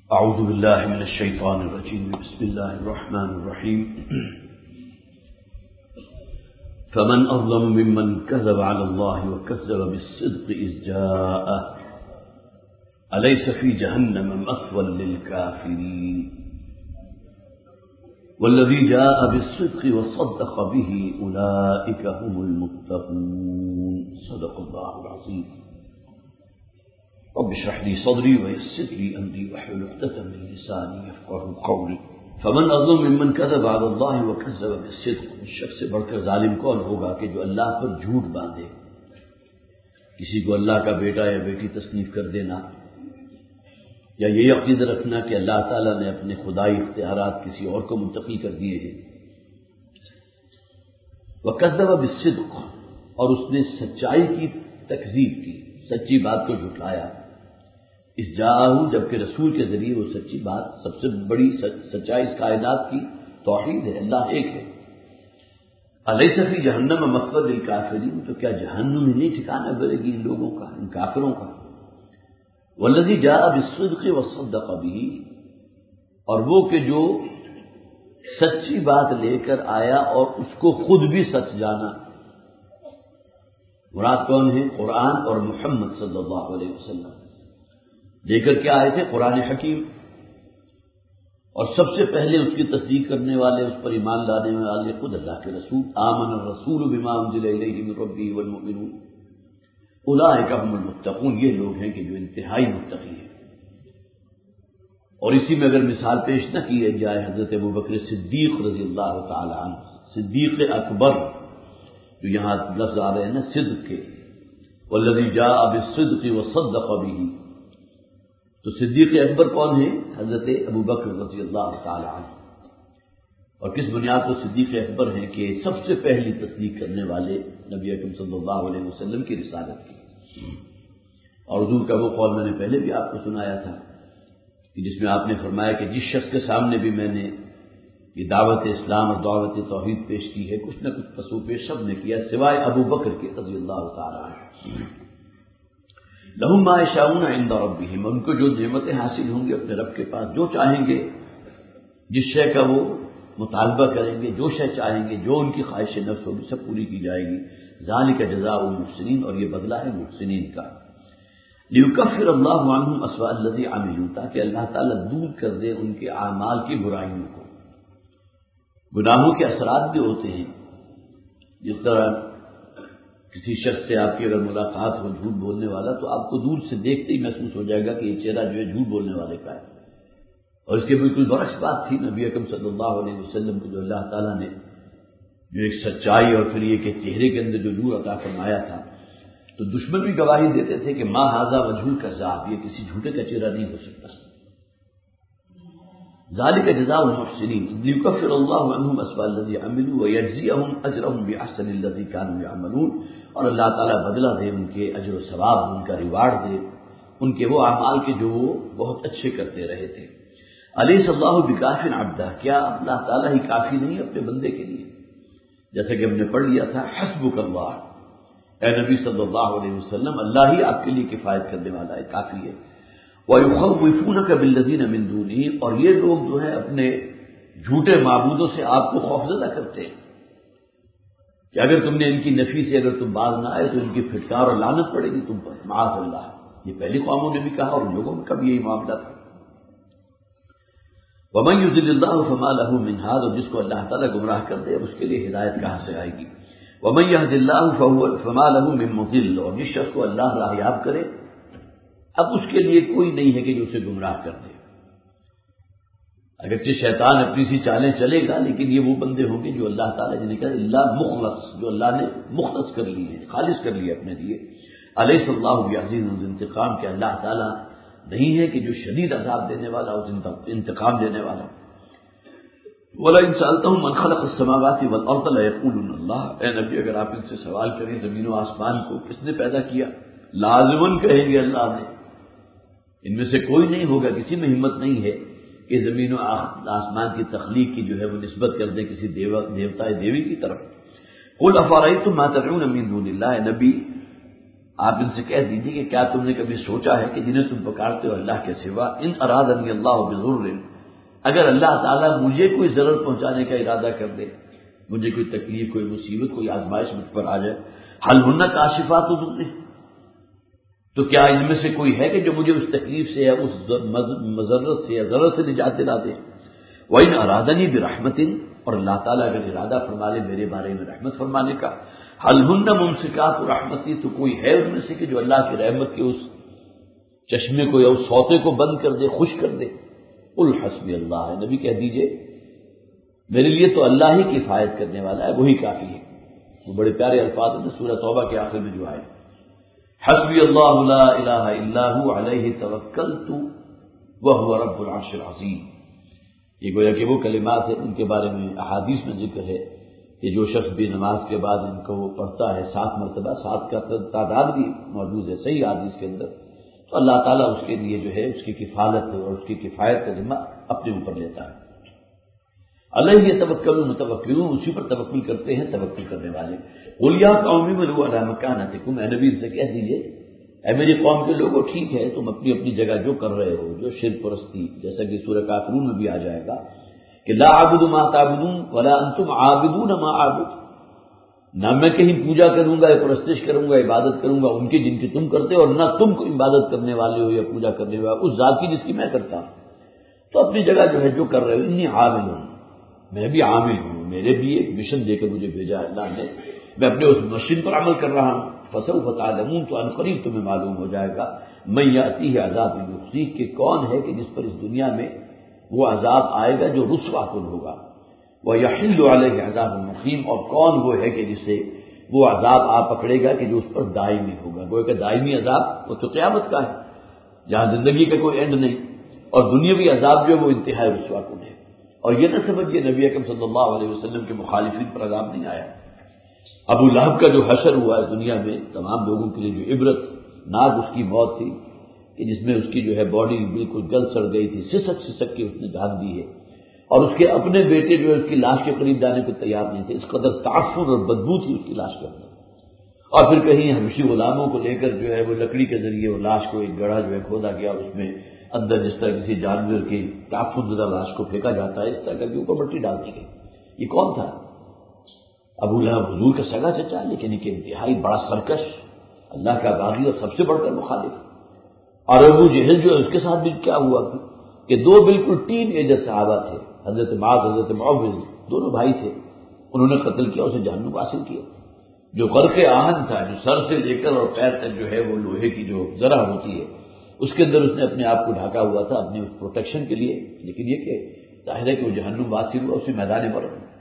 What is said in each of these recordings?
اعوذ باللہ من الشیطان الرجیم بسم اللہ الرحمن الرحیم فمن اظلم ممن كذب على الله وكذب بالصدق اذ جاءه أليس في جهنم مثوى للكافرين والذي جاء بالصدق وصدق به أولئك هم المتقون صدق الله العظيم رب اشرح لي صدري ويسر لي أمري واحلل عقدة من لساني يفقهوا قولي فمن أظلم ممن كذب على الله وكذب بالصدق اس شخص سے بڑھ کر ظالم کون ہوگا کہ جو اللہ پر جھوٹ باندھے، کسی کو اللہ کا بیٹا یا بیٹی تصنیف کر دینا، یا یہ عقیدہ رکھنا کہ اللہ تعالیٰ نے اپنے خدائی اختیارات کسی اور کو منتقل کر دیے ہیں۔ وَكَذَّبَ بِالصِّدْقِ اور اس نے سچائی کی تکذیب کی، سچی بات کو جھٹلایا، اس جاءہ جبکہ رسول کے ذریعے وہ سچی بات، سب سے بڑی سچائی اس کائنات کی توحید ہے، اللہ ایک ہے۔ أَلَيْسَ فِي جَهَنَّمَ مَثْوًى لِلْكَافِرِينَ تو کیا جہنم ہی نہیں ٹھکانہ بنے گی ان لوگوں کا، ان کافروں کا۔ والذی جاء بالصدق وصدق به اور وہ کہ جو سچی بات لے کر آیا اور اس کو خود بھی سچ جانا۔ مراد کون ہے؟ قرآن اور محمد صلی اللہ علیہ وسلم لے کر کے آئے تھے قرآن حکیم، اور سب سے پہلے اس کی تصدیق کرنے والے، اس پر ایمان لانے والے خود اللہ کے رسول۔ آمن الرسول بما انزل الیہ من ربہ والمؤمنون اولئک هم المتقون، یہ لوگ ہیں کہ جو انتہائی متقی ہیں۔ اور اسی میں اگر مثال پیش نہ کی جائے حضرت ابوبکر صدیق رضی اللہ تعالی عنہ، صدیق اکبر، جو یہاں لفظ آ رہے ہیں نا صدق کے، والذی جاء بالصدق وصدق به، تو صدیق اکبر کون ہے؟ حضرت ابوبکر رضی اللہ تعالی عنہ۔ اور کس بنیاد پر صدیق اکبر ہیں کہ سب سے پہلی تصدیق کرنے والے نبی اکرم صلی اللہ علیہ وسلم کی رسالت کی۔ اور حضور کا وہ قول میں نے پہلے بھی آپ کو سنایا تھا کہ جس میں آپ نے فرمایا کہ جس شخص کے سامنے بھی میں نے یہ دعوت اسلام اور دعوت توحید پیش کی ہے، کچھ نہ کچھ پسو پیش سب نے کیا سوائے ابو بکر کے رضی اللہ تعالی عنہ۔ لہم ما یشاءون عند ربہم، ان کو جو نعمتیں حاصل ہوں گی اپنے رب کے پاس، جو چاہیں گے، جس شے کا وہ مطالبہ کریں گے، جو شے چاہیں گے، جو ان کی خواہش نفس ہوگی سب پوری کی جائے گی۔ ذالک جزاء المحسنین، اور یہ بدلہ ہے محسنین کا۔ لیکفر اللہ عنہم اسوأ الذی عملوا، تاکہ اللہ تعالیٰ دور کر دے ان کے اعمال کی برائیوں کو۔ گناہوں کے اثرات بھی ہوتے ہیں، جس طرح کسی شخص سے آپ کی اگر ملاقات ہو جھوٹ بولنے والا، تو آپ کو دور سے دیکھتے ہی محسوس ہو جائے گا کہ یہ چہرہ جو ہے جھوٹ بولنے والے کا ہے۔ اور اس کے بالکل برعکس بات تھی نبی اکرم صلی اللہ علیہ وسلم کو جو اللہ تعالیٰ نے جو ایک سچائی اور پھر یہ کہ چہرے کے اندر جو نور عطا فرمایا تھا، تو دشمن بھی گواہی دیتے تھے کہ ما ھذا وجہ الکذاب، یہ کسی جھوٹے کا چہرہ نہیں ہو سکتا۔ ذالک جزاء المحسنین لیکفر اللہ عنہم اسوأ الذی عملوا ویجزیہم اجرہم باحسن الذی کانوا یعملون، اور اللہ تعالیٰ بدلہ دے ان کے اجر و ثواب، ان کا ریوارڈ دے ان کے وہ اعمال کے جو وہ بہت اچھے کرتے رہے تھے۔ الیس اللہ بکاف عبدہ، کیا اللہ تعالیٰ ہی کافی نہیں اپنے بندے کے لیے؟ جیسا کہ ہم نے پڑھ لیا تھا، حسبک اللہ، اے نبی صلی اللہ علیہ وسلم اللہ ہی آپ کے لیے کفایت کرنے والا ہے، کافی ہے۔ وَيُخَوِّفُونَكَ بِالَّذِينَ مِن دُونِهِ، اور یہ لوگ جو ہے اپنے جھوٹے معبودوں سے آپ کو خوفزدہ کرتے ہیں کہ اگر تم نے ان کی نفی سے اگر تم باز نہ آئے تو ان کی پھٹکار اور لعنت پڑے گی تم پر، معاذ اللہ۔ یہ پہلی قوموں نے بھی کہا اور لوگوں میں کب یہی معاملہ تھا۔ وَمَن يُضِلِّ اللَّهُ فَمَا لَهُ مِنْ هَادٍ، اور جس کو اللہ تعالیٰ گمراہ کر دے اب اس کے لیے ہدایت کہاں سے آئے گی۔ وَمَن يَهْدِ اللَّهُ فَمَا لَهُ مِن مُضِلٍّ، اور جس شخص کو اللہ راہیاب کرے اب اس کے لیے کوئی نہیں ہے کہ جو اسے گمراہ کر دے۔ اگرچہ شیطان اپنی سی چالیں چلے گا، لیکن یہ وہ بندے ہوں گے جو اللہ تعالیٰ نے کہا اللہ مخلص، جو اللہ نے مخلص کر لی ہے، خالص کر لیا اپنے لیے۔ الیس اللہ بعزیز ذو انتقام، کہ اللہ تعالیٰ نہیں ہے کہ جو شدید عذاب دینے والا ہو، انتقام دینے والا۔ وَلَئِن سَأَلْتَهُم مَّنْ خَلَقَ السَّمَاوَاتِ وَالْأَرْضَ لَيَقُولُنَّ اللَّهُ، اے نبی اگر آپ ان سے سوال کریں زمین و آسمان کو کس نے پیدا کیا، لازماً کہیں گے اللہ نے۔ ان میں سے کوئی نہیں ہوگا، کسی میں ہمت نہیں ہے کہ زمین و آسمان کی تخلیق کی جو ہے وہ نسبت کر دے کسی دیوتا دیوی کی طرف۔ قُلْ أَفَرَأَيْتُم مَّا تَدْعُونَ مِن دُونِ اللَّهِ، نبی آپ ان سے کہہ دیجیے کہ کیا تم نے کبھی سوچا ہے کہ جنہیں تم پکارتے ہو اللہ کے سوا، ان ارادنی اللہ بضر، اگر اللہ تعالیٰ مجھے کوئی ضرر پہنچانے کا ارادہ کر دے، مجھے کوئی تکلیف، کوئی مصیبت، کوئی آزمائش مجھ پر آ جائے، حل ہن کاشفات ضر، تو کیا ان میں سے کوئی ہے کہ جو مجھے اس تکلیف سے یا اس مضرت سے یا ضرر سے نجات دلا دے؟ وَإِنْ أَرَادَنِي بِرَحْمَةٍ، اور اللہ تعالیٰ اگر ارادہ فرما لے میرے بارے میں رحمت فرمانے کا، حل ہن ممسکات رحمتی، تو کوئی ہے ان میں سے کہ جو اللہ کی رحمت کے اس چشمے کو یا اس سوتے کو بند کر دے، خشک کر دے؟ قل حسبی اللہ، ہے نبی کہہ دیجئے میرے لیے تو اللہ ہی کفایت کرنے والا ہے، وہی کافی ہے۔ وہ بڑے پیارے الفاظ ہیں سورہ توبہ کے آخر میں جو آئے، حسبی اللہ لا الہ الا هو علیہ توکلت وہو رب العرش العظیم۔ یہ گویا کہ وہ کلمات ہیں ان کے بارے میں احادیث میں ذکر ہے کہ جو شخص بھی نماز کے بعد ان کو وہ پڑھتا ہے 7 مرتبہ، 7 کا تعداد بھی موجود ہے صحیح حدیث کے اندر، تو اللہ تعالیٰ اس کے لیے جو ہے اس کی کفالت اور اس کی کفایت کا ذمہ اپنے اوپر لیتا ہے۔ علیہ یتوکل المتوکلون، اسی پر توکل کرتے ہیں توکل کرنے والے۔ قل یا قوم اعملوا علی مکانتکم، اے نبی سے کہہ دیجئے اے میری قوم کے لوگوں ٹھیک ہے تم اپنی اپنی جگہ جو کر رہے ہو، جو شرک پرستی، جیسا کہ سورہ کافرون میں بھی آ جائے گا کہ لا اعبد ما تعبدون ولا انتم عابدون ما اعبد، نہ میں کہیں پوجا کروں گا یا پرستش کروں گا، عبادت کروں گا ان کی جن کی تم کرتے ہو، اور نہ تم کو عبادت کرنے والے ہو یا پوجا کرنے والے اس ذات کی جس کی میں کرتا ہوں۔ تو اپنی جگہ جو ہے جو کر رہے ہو، انی عامل ہوں، میں بھی عامل ہوں، میرے بھی ایک مشن دے کر مجھے بھیجا اللہ نے، میں اپنے اس مشن پر عمل کر رہا ہوں۔ فسوف تعلمون، تو عنقریب تمہیں معلوم ہو جائے گا، من یاتیہ عذاب یخزیہ، کہ کون ہے کہ جس پر اس دنیا میں وہ عذاب آئے گا جو رسوا کن ہوگا، ویحل علیہ عذاب مقیم، اور کون وہ ہے کہ جسے وہ عذاب آ پکڑے گا کہ جو اس پر دائمی ہوگا۔ گویا کہ دائمی عذاب وہ تو قیامت کا ہے جہاں زندگی کا کوئی اینڈ نہیں، اور دنیاوی عذاب جو ہے وہ انتہائی رسوا کن ہے۔ اور یہ نہ سمجھیے نبی اکرم صلی اللہ علیہ وسلم کے مخالفین پر عذاب نہیں آیا۔ ابو لہب کا جو حشر ہوا ہے دنیا میں تمام لوگوں کے لیے جو عبرت ناک اس کی موت تھی کہ جس میں اس کی جو ہے باڈی بالکل گل سڑ گئی تھی، سسک سسک کے اس نے جان دی ہے، اور اس کے اپنے بیٹے جو ہے اس کی لاش کے قریب جانے کو تیار نہیں تھے، اس قدر تعفن اور بدبو تھی اس کی لاش کے اندر۔ اور پھر کہیں حبشی غلاموں کو لے کر جو ہے وہ لکڑی کے ذریعے وہ لاش کو ایک گڑھا جو ہے کھودا گیا، اس میں اندر جس طرح کسی جانور کی تعفن زدہ لاش کو پھینکا جاتا ہے اس طرح کر کے اوپر مٹی ڈال دی گئی۔ یہ کون تھا؟ ابو لہب حضور کا سگا چچا، لیکن ایک انتہائی بڑا سرکش، اللہ کا باغی اور سب سے بڑھ کر مخالف۔ اور ابو جہل جو ہے اس کے ساتھ بھی کیا ہوا کہ 2 بالکل ٹین ایجر صحابہ تھے، حضرت معاذ حضرت معوذ، دونوں بھائی تھے، انہوں نے قتل کیا، اسے جہنم حاصل کیا۔ جو غرق آہن تھا، جو سر سے لے کر اور پیر تک جو ہے وہ لوہے کی جو ذرہ ہوتی ہے اس کے اندر اس نے اپنے آپ کو ڈھاکا ہوا تھا اپنی پروٹیکشن کے لیے، لیکن یہ کہ ظاہر ہے کہ وہ جہنم واصل ہوا اسی میدان پر۔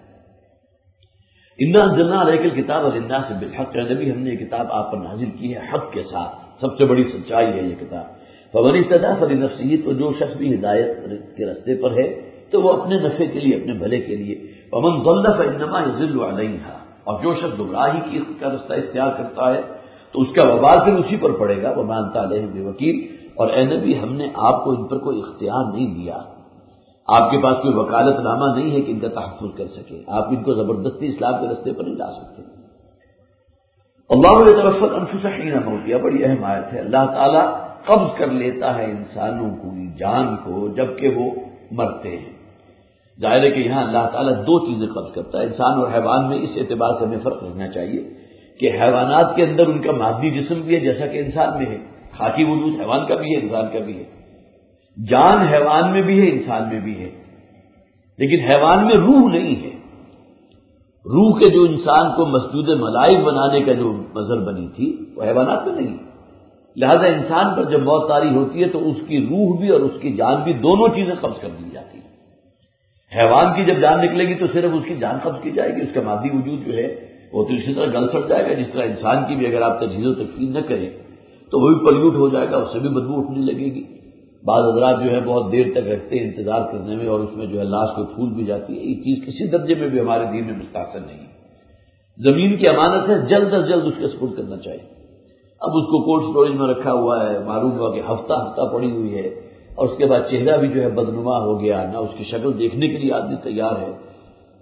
انا انزلنا علیک الکتاب للناس بالحق، نبی ہم نے یہ کتاب آپ پر نازل کی ہے حق کے ساتھ، سب سے بڑی سچائی ہے یہ کتاب۔ فمن اهتدى فلنفسه، تو جو شخص بھی ہدایت کے راستے پر ہے تو وہ اپنے نفع کے لیے، اپنے بھلے کے لیے۔ ومن ضل فانما يضل عليها، اور جو شخص گمراہی کی کا راستہ اختیار کرتا ہے تو اس کا وبال پھر اسی پر پڑے گا۔ وما انت علیہم بوکیل، اور اے نبی ہم نے آپ کو ان پر کوئی اختیار نہیں دیا، آپ کے پاس کوئی وکالت نامہ نہیں ہے کہ ان کا تحفظ کر سکے، آپ ان کو زبردستی اسلام کے راستے پر نہیں لا سکتے۔ اللہ یتوفی الانفس حین موتها، بڑی اہم آیت ہے۔ اللہ تعالیٰ قبض کر لیتا ہے انسانوں کو جان کو جبکہ وہ مرتے ہیں۔ ظاہر ہے کہ یہاں اللہ تعالیٰ 2 چیزیں قبض کرتا ہے، انسان اور حیوان میں اس اعتبار سے ہمیں فرق رکھنا چاہیے کہ حیوانات کے اندر ان کا مادی جسم بھی ہے جیسا کہ انسان میں ہے، خاکی وجود حیوان کا بھی ہے انسان کا بھی ہے، جان حیوان میں بھی ہے انسان میں بھی ہے، لیکن حیوان میں روح نہیں ہے۔ روح کے جو انسان کو مسجود ملائک بنانے کا جو مظہر بنی تھی وہ حیوانات میں نہیں، لہذا انسان پر جب موت طاری ہوتی ہے تو اس کی روح بھی اور اس کی جان بھی دونوں چیزیں قبض کر دی جاتی ہیں۔ حیوان کی جب جان نکلے گی تو صرف اس کی جان قبض کی جائے گی، اس کا مادی وجود جو ہے وہ تو اسی طرح گل سڑ جائے گا جس طرح انسان کی بھی اگر آپ تجہیز و تکفین نہ کریں تو وہ بھی پلیوٹ ہو جائے گا، اس سے بھی بدبو اٹھنے لگے گی۔ بعض حضرات جو ہے بہت دیر تک رکھتے ہیں انتظار کرنے میں، اور اس میں جو ہے لاش کو پھول بھی جاتی ہے، یہ چیز کسی درجے میں بھی ہمارے دین میں مستحسن نہیں ہے۔ زمین کی امانت ہے، جلد از جلد اس کے سپرد کرنا چاہیے۔ اب اس کو کولڈ اسٹوریج میں رکھا ہوا ہے، معلوم ہوا کہ ہفتہ پڑی ہوئی ہے، اور اس کے بعد چہرہ بھی جو ہے بدنما ہو گیا، نہ اس کی شکل دیکھنے کے لیے آدمی تیار ہے،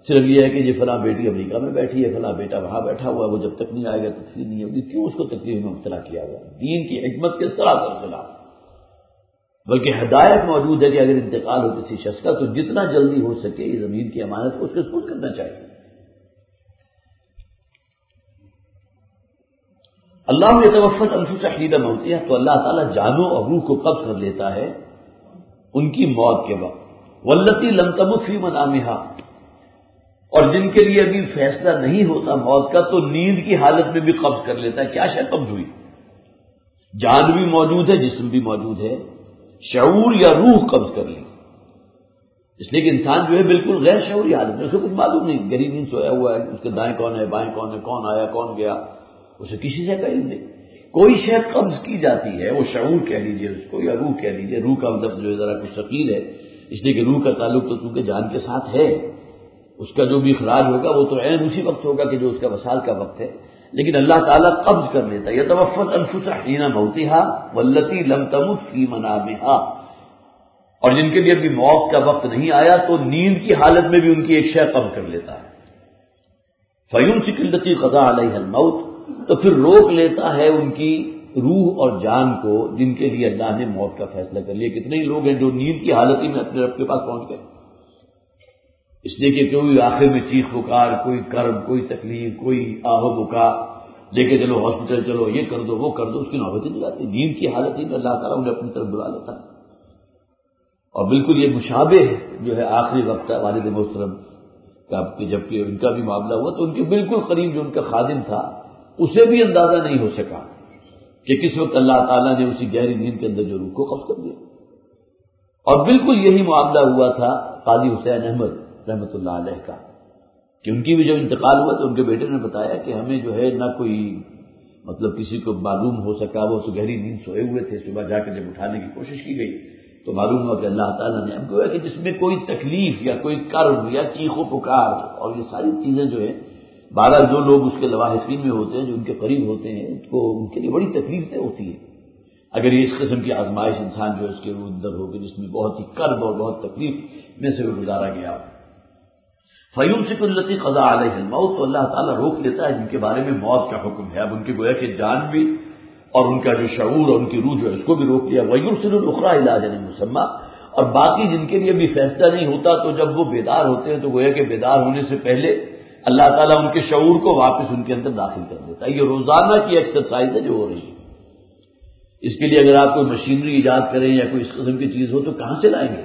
صرف یہ ہے کہ یہ فلاں بیٹی امریکہ میں بیٹھی ہے، فلاں بیٹا وہاں بیٹھا ہوا ہے، وہ جب تک نہیں آئے گا تکفیر نہیں ہوگی۔ کیوں اس کو تکلیف میں مبتلا کیا گیا؟ دین کی حکمت کے سراسر خلاف۔ بلکہ ہدایت موجود ہے کہ اگر انتقال ہو کسی شخص کا تو جتنا جلدی ہو سکے یہ زمین کی امانت کو اس کے سپرد کرنا چاہیے۔ اللہ یتوفی الانفس حین موتہا، تو اللہ تعالیٰ جانوں اور روح کو قبض کر لیتا ہے ان کی موت کے وقت۔ واللتی لم تمت فی منامہا، اور جن کے لیے ابھی فیصلہ نہیں ہوتا موت کا تو نیند کی حالت میں بھی قبض کر لیتا ہے۔ کیا شے قبض ہوئی؟ جان بھی موجود ہے، جسم بھی موجود ہے، شعور یا روح قبض کر لی۔ اس لیے کہ انسان جو ہے بالکل غیر شعوری حالت میں، اسے کچھ معلوم نہیں، گہری نیند سویا ہوا ہے، اس کے دائیں کون ہے بائیں کون ہے، کون آیا کون گیا، اسے کسی سے کا علم نہیں۔ کوئی شے قبض کی جاتی ہے، وہ شعور کہہ لیجئے اس کو یا روح کہہ لیجئے۔ روح کا لفظ جو ہے ذرا کچھ ثقیل ہے، اس لیے کہ روح کا تعلق تو چونکہ جان کے ساتھ ہے، اس کا جو بھی اخراج ہوگا وہ تو عین اسی وقت ہوگا کہ جو اس کا وصال کا وقت ہے، لیکن اللہ تعالیٰ قبض کر لیتا ہے۔ یتوفی الانفس حین موتہا واللتی لم تمت فی منامہا، اور جن کے لیے ابھی موت کا وقت نہیں آیا تو نیند کی حالت میں بھی ان کی ایک شے قبض کر لیتا ہے۔ فیمسک التی قضی علیہا الموت، تو پھر روک لیتا ہے ان کی روح اور جان کو جن کے لیے اللہ نے موت کا فیصلہ کر لیا۔ کتنے ہی لوگ ہیں جو نیند کی حالت ہی میں اپنے رب کے پاس پہنچ گئے، اس لیے کہ کوئی آخر میں چیخ پکار، کوئی کرب، کوئی تکلیف، کوئی آہ و بکا لے کے چلو ہاسپٹل، چلو یہ کر دو وہ کر دو، اس کی نوبت ہی نہیں آتی۔ نیند کی حالت ہی میں اللہ تعالیٰ انہیں اپنی طرف بلا لیتا ہے۔ اور بالکل یہ مشابہ جو ہے آخری وقت ہے والد محترم کا، جبکہ ان کا بھی معاملہ ہوا تو ان کے بالکل قریب جو ان کا خادم تھا اسے بھی اندازہ نہیں ہو سکا کہ کس وقت اللہ تعالیٰ نے اسی گہری نیند کے اندر جو روح کو قبض کر دیا۔ اور بالکل یہی معاملہ ہوا تھا قاضی حسین احمد رحمۃ اللہ علیہ کا، کہ ان کی بھی جب انتقال ہوا تو ان کے بیٹے نے بتایا کہ ہمیں جو ہے نہ کوئی مطلب کسی کو معلوم ہو سکا، وہ تو گہری نیند سوئے ہوئے تھے، صبح جا کے جب اٹھانے کی کوشش کی گئی تو معلوم ہوا کہ اللہ تعالیٰ نے ہم کو ہے کہ جس میں کوئی تکلیف یا کوئی کرب یا چیخ و پکار اور یہ ساری چیزیں جو ہے بہرحال جو لوگ اس کے لواحقین میں ہوتے ہیں، جو ان کے قریب ہوتے ہیں، ان کے لیے بڑی تکلیفیں ہوتی ہیں اگر یہ اس قسم کی آزمائش انسان جو اس کے اندر ہو کہ جس میں بہت ہی کرب اور بہت تکلیف میں سے وہ گزارا گیا۔ فیمسک التی قضی علیہا الموت، تو اللہ تعالیٰ روک لیتا ہے جن کے بارے میں موت کا حکم ہے۔ اب ان کے گویا کہ جان بھی اور ان کا جو شعور اور ان کی روح جو ہے اس کو بھی روک لیا۔ ویرسل الاخری الی اجل مسمى، اور باقی جن کے لیے بھی فیصلہ نہیں ہوتا تو جب وہ بیدار ہوتے ہیں تو گویا کہ بیدار ہونے سے پہلے اللہ تعالیٰ ان کے شعور کو واپس ان کے اندر داخل کر دیتا ہے۔ یہ روزانہ کی ایکسرسائز ہے جو ہو رہی ہے۔ اس کے لیے اگر آپ کوئی مشینری ایجاد کریں یا کوئی اس قسم کی چیز ہو تو کہاں سے لائیں گے؟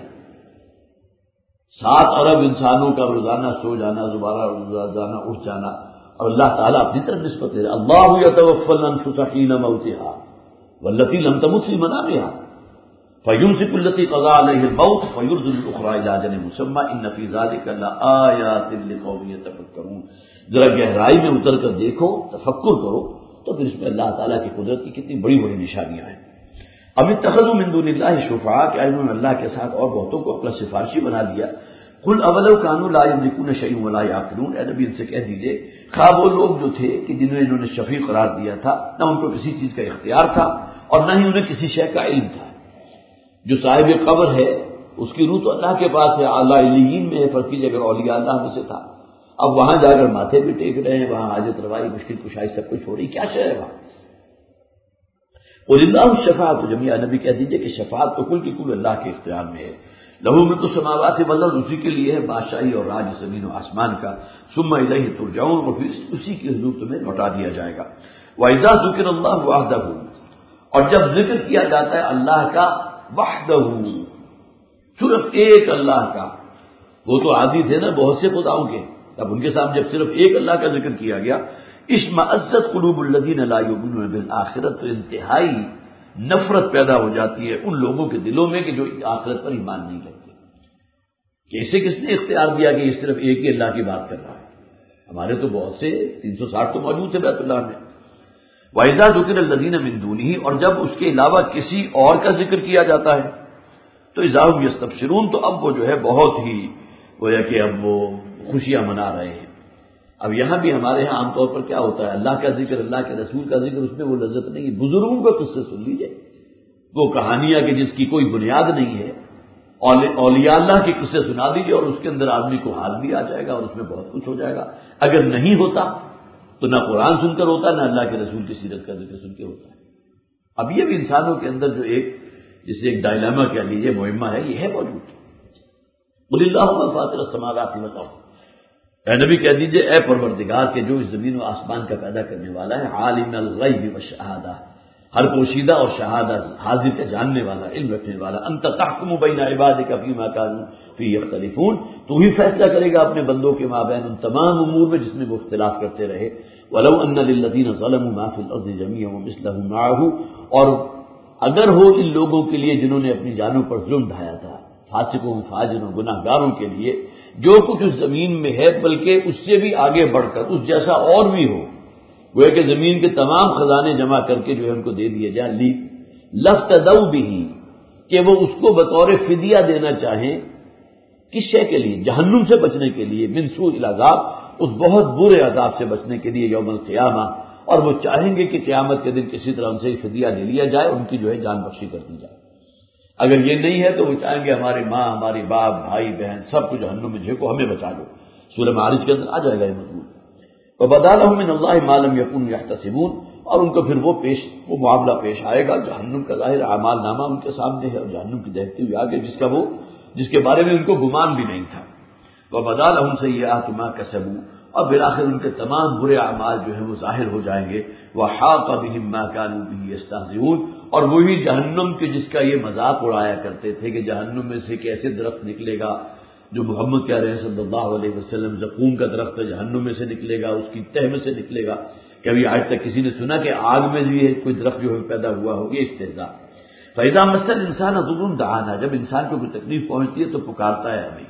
7 ارب انسانوں کا روزانہ سو جانا، دوبارہ روزانہ اٹھ جانا، اور اللہ تعالیٰ اپنی طرف نسبت دے رہا ہے۔ اللہ یتوفی الانفس حین موتہا واللتی لم تمت فی منامہا فیمسک التی قضی علیہا الموت فیرسل الاخری الی اجل مسمى ان فی ذلک لآیات لقوم یتفکرون۔ ذرا گہرائی میں اتر کر دیکھو، تفکر کرو، تو پھر اس میں اللہ تعالیٰ کی قدرت کی کتنی بڑی بڑی نشانیاں ہیں۔ اب اتخذوا من دون اللہ شفعاء، کہ انہوں نے اللہ کے ساتھ اور بہتوں کو اپنا سفارشی بنا دیا۔ قل اولو کانوا لا یملکون شیئا ولا یعقلون، اے نبی ان سے کہہ دیجئے خواہ وہ لوگ جو تھے کہ جنہیں انہوں نے شفیع قرار دیا تھا، نہ ان کو کسی چیز کا اختیار تھا اور نہ ہی انہیں کسی شے کا علم تھا۔ جو صاحب قبر ہے اس کی روح تو اللہ کے پاس ہے، اعلیٰ علیین میں ہے، فرض کیجیے اگر اولیاء اللہ میں سے تھا، اب وہاں جا کر ماتھے بھی ٹیک رہے ہیں، وہاں حاجت روائی مشکل کشائی سب کچھ ہو رہی، کیا شے ہے وہاں؟ وللہ الشفاعۃ جمیعا، نبی کہہ دیجئے کہ شفاعت تو کل کی کل اللہ کے اختیار میں ہے۔ لہ ملک السماوات والارض، اسی کے لیے ہے بادشاہی اور راج زمین و آسمان کا۔ ثم الیہ ترجعون، اور پھر اسی کی حضور تمہیں لوٹا دیا جائے گا۔ وَإِذَا ذُكِرَ اللَّهُ وَحْدَهُ، اور جب ذکر کیا جاتا ہے اللہ کا وحدہ، صرف ایک اللہ کا، وہ تو عادی تھے نا بہت سے خداؤں کے، اب ان کے سامنے جب صرف ایک اللہ کا ذکر کیا گیا، اشمئزت قلوب الذین لا یؤمنون بالآخرۃ، تو انتہائی نفرت پیدا ہو جاتی ہے ان لوگوں کے دلوں میں کہ جو آخرت پر ایمان نہیں رکھتے، کہ اسے کس نے اختیار دیا کہ یہ صرف ایک ہی اللہ کی بات کر رہا ہے؟ ہمارے تو بہت سے 360 تو موجود تھے بیت اللہ میں۔ وَإِذَا ذُكِرَ الَّذِينَ مِن دُونِهِ، اور جب اس کے علاوہ کسی اور کا ذکر کیا جاتا ہے تو اِذَا هُمْ يَسْتَبْشِرُونَ، تو اب وہ جو ہے بہت ہی گویا کہ اب وہ خوشیاں منا رہے ہیں۔ اب یہاں بھی ہمارے ہاں عام طور پر کیا ہوتا ہے، اللہ کا ذکر، اللہ کے رسول کا ذکر، اس میں وہ لذت نہیں ہے۔ بزرگوں کا قصے سن لیجیے، وہ کہانیاں کہ جس کی کوئی بنیاد نہیں ہے، اولیاء اللہ کے قصے سنا دیجیے اور اس کے اندر آدمی کو حال بھی آ جائے گا اور اس میں بہت کچھ ہو جائے گا. اگر نہیں ہوتا تو نہ قرآن سن کر ہوتا نہ اللہ کے رسول کی سیرت کا ذکر سن کے ہوتا. اب یہ بھی انسانوں کے اندر جو جسے ایک ڈائلاما کہہ لیجیے مہمہ ہے، یہ ہے موجود. قل اللہم فاطر السماوات والارض، اے نبی کہہ دیجیے اے پروردگار کہ جو اس زمین و آسمان کا پیدا کرنے والا ہے، عالم الغیب والشہادہ، ہر پوشیدہ اور شہادہ حاضر کا جاننے والا، علم رکھنے والا، انت تحکم بین عبادک فیما کانوا فیہ یختلفون، تو ہی فیصلہ کرے گا اپنے بندوں کے مابین ان تمام امور میں جس میں وہ اختلاف کرتے رہے. ولو ان للذین ظلموا ما فی الارض جميعا ومثلہ معہ، اور اگر ہو ان لوگوں کے لیے جنہوں نے اپنی جانوں پر ظلم ڈھایا تھا، فاسقوں فاجروں گناہ گاروں کے لیے جو کچھ اس زمین میں ہے، بلکہ اس سے بھی آگے بڑھ کر اس جیسا اور بھی ہو، وہ کہ زمین کے تمام خزانے جمع کر کے جو ہے ان کو دے دیے جائیں، لفتدوا بہ، کہ وہ اس کو بطور فدیہ دینا چاہیں. کس شے کے لیے؟ جہنم سے بچنے کے لیے، من سوء العذاب، اس بہت برے عذاب سے بچنے کے لیے یوم القیامہ. اور وہ چاہیں گے کہ قیامت کے دن کسی طرح ان سے فدیہ لے لیا جائے، ان کی جو ہے جان بخشی کر دی جائے. اگر یہ نہیں ہے تو وہ چاہیں گے ہماری ماں، ہماری باپ، بھائی بہن سب کو جہنم میں جھینکو، ہمیں بچا لو. سورہ معارج کے اندر آ جائے گا یہ مضمون. وَبَدَا لَهُم مِّنَ اللَّهِ مَا لَمْ يَكُونُوا يَحْتَسِبُونَ، اور ان کو پھر وہ معاملہ پیش آئے گا. جہنم کا ظاہر اعمال نامہ ان کے سامنے ہے اور جہنم کی دہتی ہوئی آگے جس کے بارے میں ان کو گمان بھی نہیں تھا. وَبَدَا لَهُمْ سَيِّئَاتُ مَا كَسَبُوا، اور بالآخر ان کے تمام برے اعمال جو ہیں وہ ظاہر ہو جائیں گے. وَحَاقَ بِهِم مَّا كَانُوا بِهِ يَسْتَهْزِئُونَ، اور وہی جہنم کے جس کا یہ مذاق اڑایا کرتے تھے کہ جہنم میں سے کیسے درخت نکلے گا، جو محمد کہہ رہے ہیں صلی اللہ علیہ وسلم، زقوم کا درخت جہنم میں سے نکلے گا، اس کی تہ میں سے نکلے گا. کبھی آج تک کسی نے سنا کہ آگ میں بھی کوئی درخت جو ہے پیدا ہوا ہو؟ یہ استہزاء. فَإِذَا مَسَّ الْإِنسَانَ ضُرٌّ دَعَانَا، جب انسان کو کوئی تکلیف پہنچتی ہے تو پکارتا ہے ہمیں.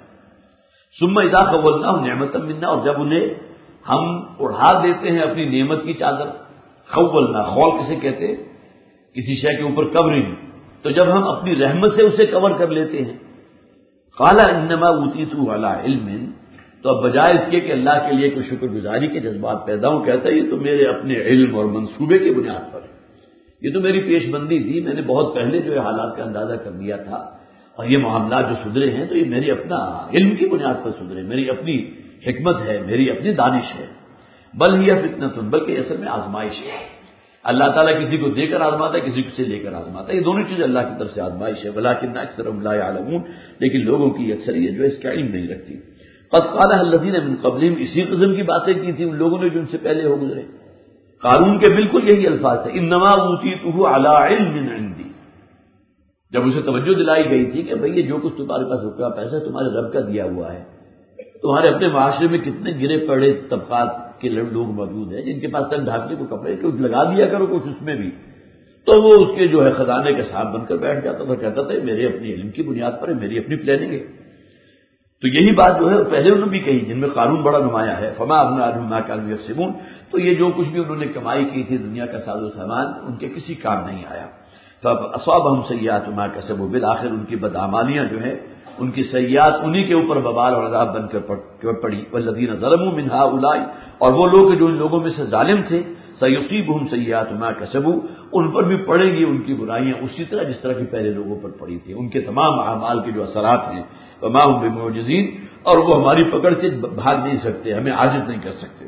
ثُمَّ إِذَا خَوَّلْنَاهُ نِعْمَةً مِنَّا، اور جب انہیں ہم اڑا دیتے ہیں اپنی نعمت کی چادر. خولنا، خول کسے کہتے ہیں؟ کسی شے کے اوپر کورنگ. تو جب ہم اپنی رحمت سے اسے کور کر لیتے ہیں، قال انما اوتیتہ علی علم، تو اب بجائے اس کے کہ اللہ کے لیے کوئی شکر گزاری کے جذبات پیدا ہوں، کہتا ہے یہ تو میرے اپنے علم اور منصوبے کی بنیاد پر ہے، یہ تو میری پیش بندی تھی، میں نے بہت پہلے جو ہے حالات کا اندازہ کر لیا تھا، اور یہ معاملات جو سدھرے ہیں تو یہ میری اپنا علم کی بنیاد پر سدھرے، میری اپنی حکمت ہے، میری اپنی دانش ہے. بل ہی فتنۃ، بلکہ اصل میں آزمائش ہے. اللہ تعالیٰ کسی کو دے کر آزماتا ہے، کسی کو سے لے کر آزماتا ہے، یہ دونوں چیزیں اللہ کی طرف سے آزمائش ہے. ولکن اکثرهم لا يعلمون، لیکن لوگوں کی اکثریت جو ہے اس کا علم نہیں رکھتی. قد قالها الذين من قبلهم، اسی قسم کی باتیں کی تھی ان لوگوں نے جو ان سے پہلے ہو گزرے. قارون کے بالکل یہی الفاظ تھے، انما اوتیتہ علی علم عندی. جب اسے توجہ دلائی گئی تھی کہ بھئی یہ جو کچھ تمہارے پاس رکا پیسہ تمہارے رب کا دیا ہوا ہے، تمہارے اپنے معاشرے میں کتنے گرے پڑے طبقات کے لوگ موجود ہیں جن کے پاس تن ڈھانکنے کو کپڑے کچھ لگا دیا کرو کچھ اس میں بھی، تو وہ اس کے جو ہے خزانے کے صاحب بن کر بیٹھ جاتا تھا، کہتا تھا میرے اپنی علم کی بنیاد پر ہے، میری اپنی پلاننگ ہے. تو یہی بات جو ہے پہلے انہوں نے بھی کہی، جن میں قارون بڑا نمایاں ہے. فما اغنی عنہم ما كانوا یکسبون، تو یہ جو کچھ بھی انہوں نے کمائی کی تھی دنیا کا ساز و سامان ان کے کسی کام نہیں آیا. فاصابهم سیئات ما کسبوا، بالآخر ان کی بدعمالیاں جو ہیں ان کی سیئات انہی کے اوپر وبال اور عذاب بن کر پڑی. والذین ظلموا من هؤلاء، اور وہ لوگ جو ان لوگوں میں سے ظالم تھے، سیصیبهم سیئات ما کسبوا، ان پر بھی پڑیں گی ان کی برائیاں اسی طرح جس طرح کی پہلے لوگوں پر پڑی تھی. ان کے تمام اعمال کے جو اثرات ہیں، وما هم بمعجزین، اور وہ ہماری پکڑ سے بھاگ نہیں سکتے، ہمیں عاجز نہیں کر سکتے.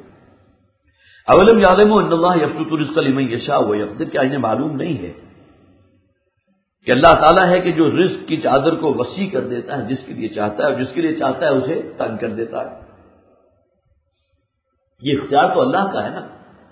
اولم یعلموا ان اللہ یبسط الرزق لمن یشاء ویقدر، کیا انہیں معلوم نہیں ہے کہ اللہ تعالیٰ ہے کہ جو رزق کی چادر کو وسیع کر دیتا ہے جس کے لیے چاہتا ہے، اور جس کے لیے چاہتا ہے اسے تنگ کر دیتا ہے. یہ اختیار تو اللہ کا ہے نا.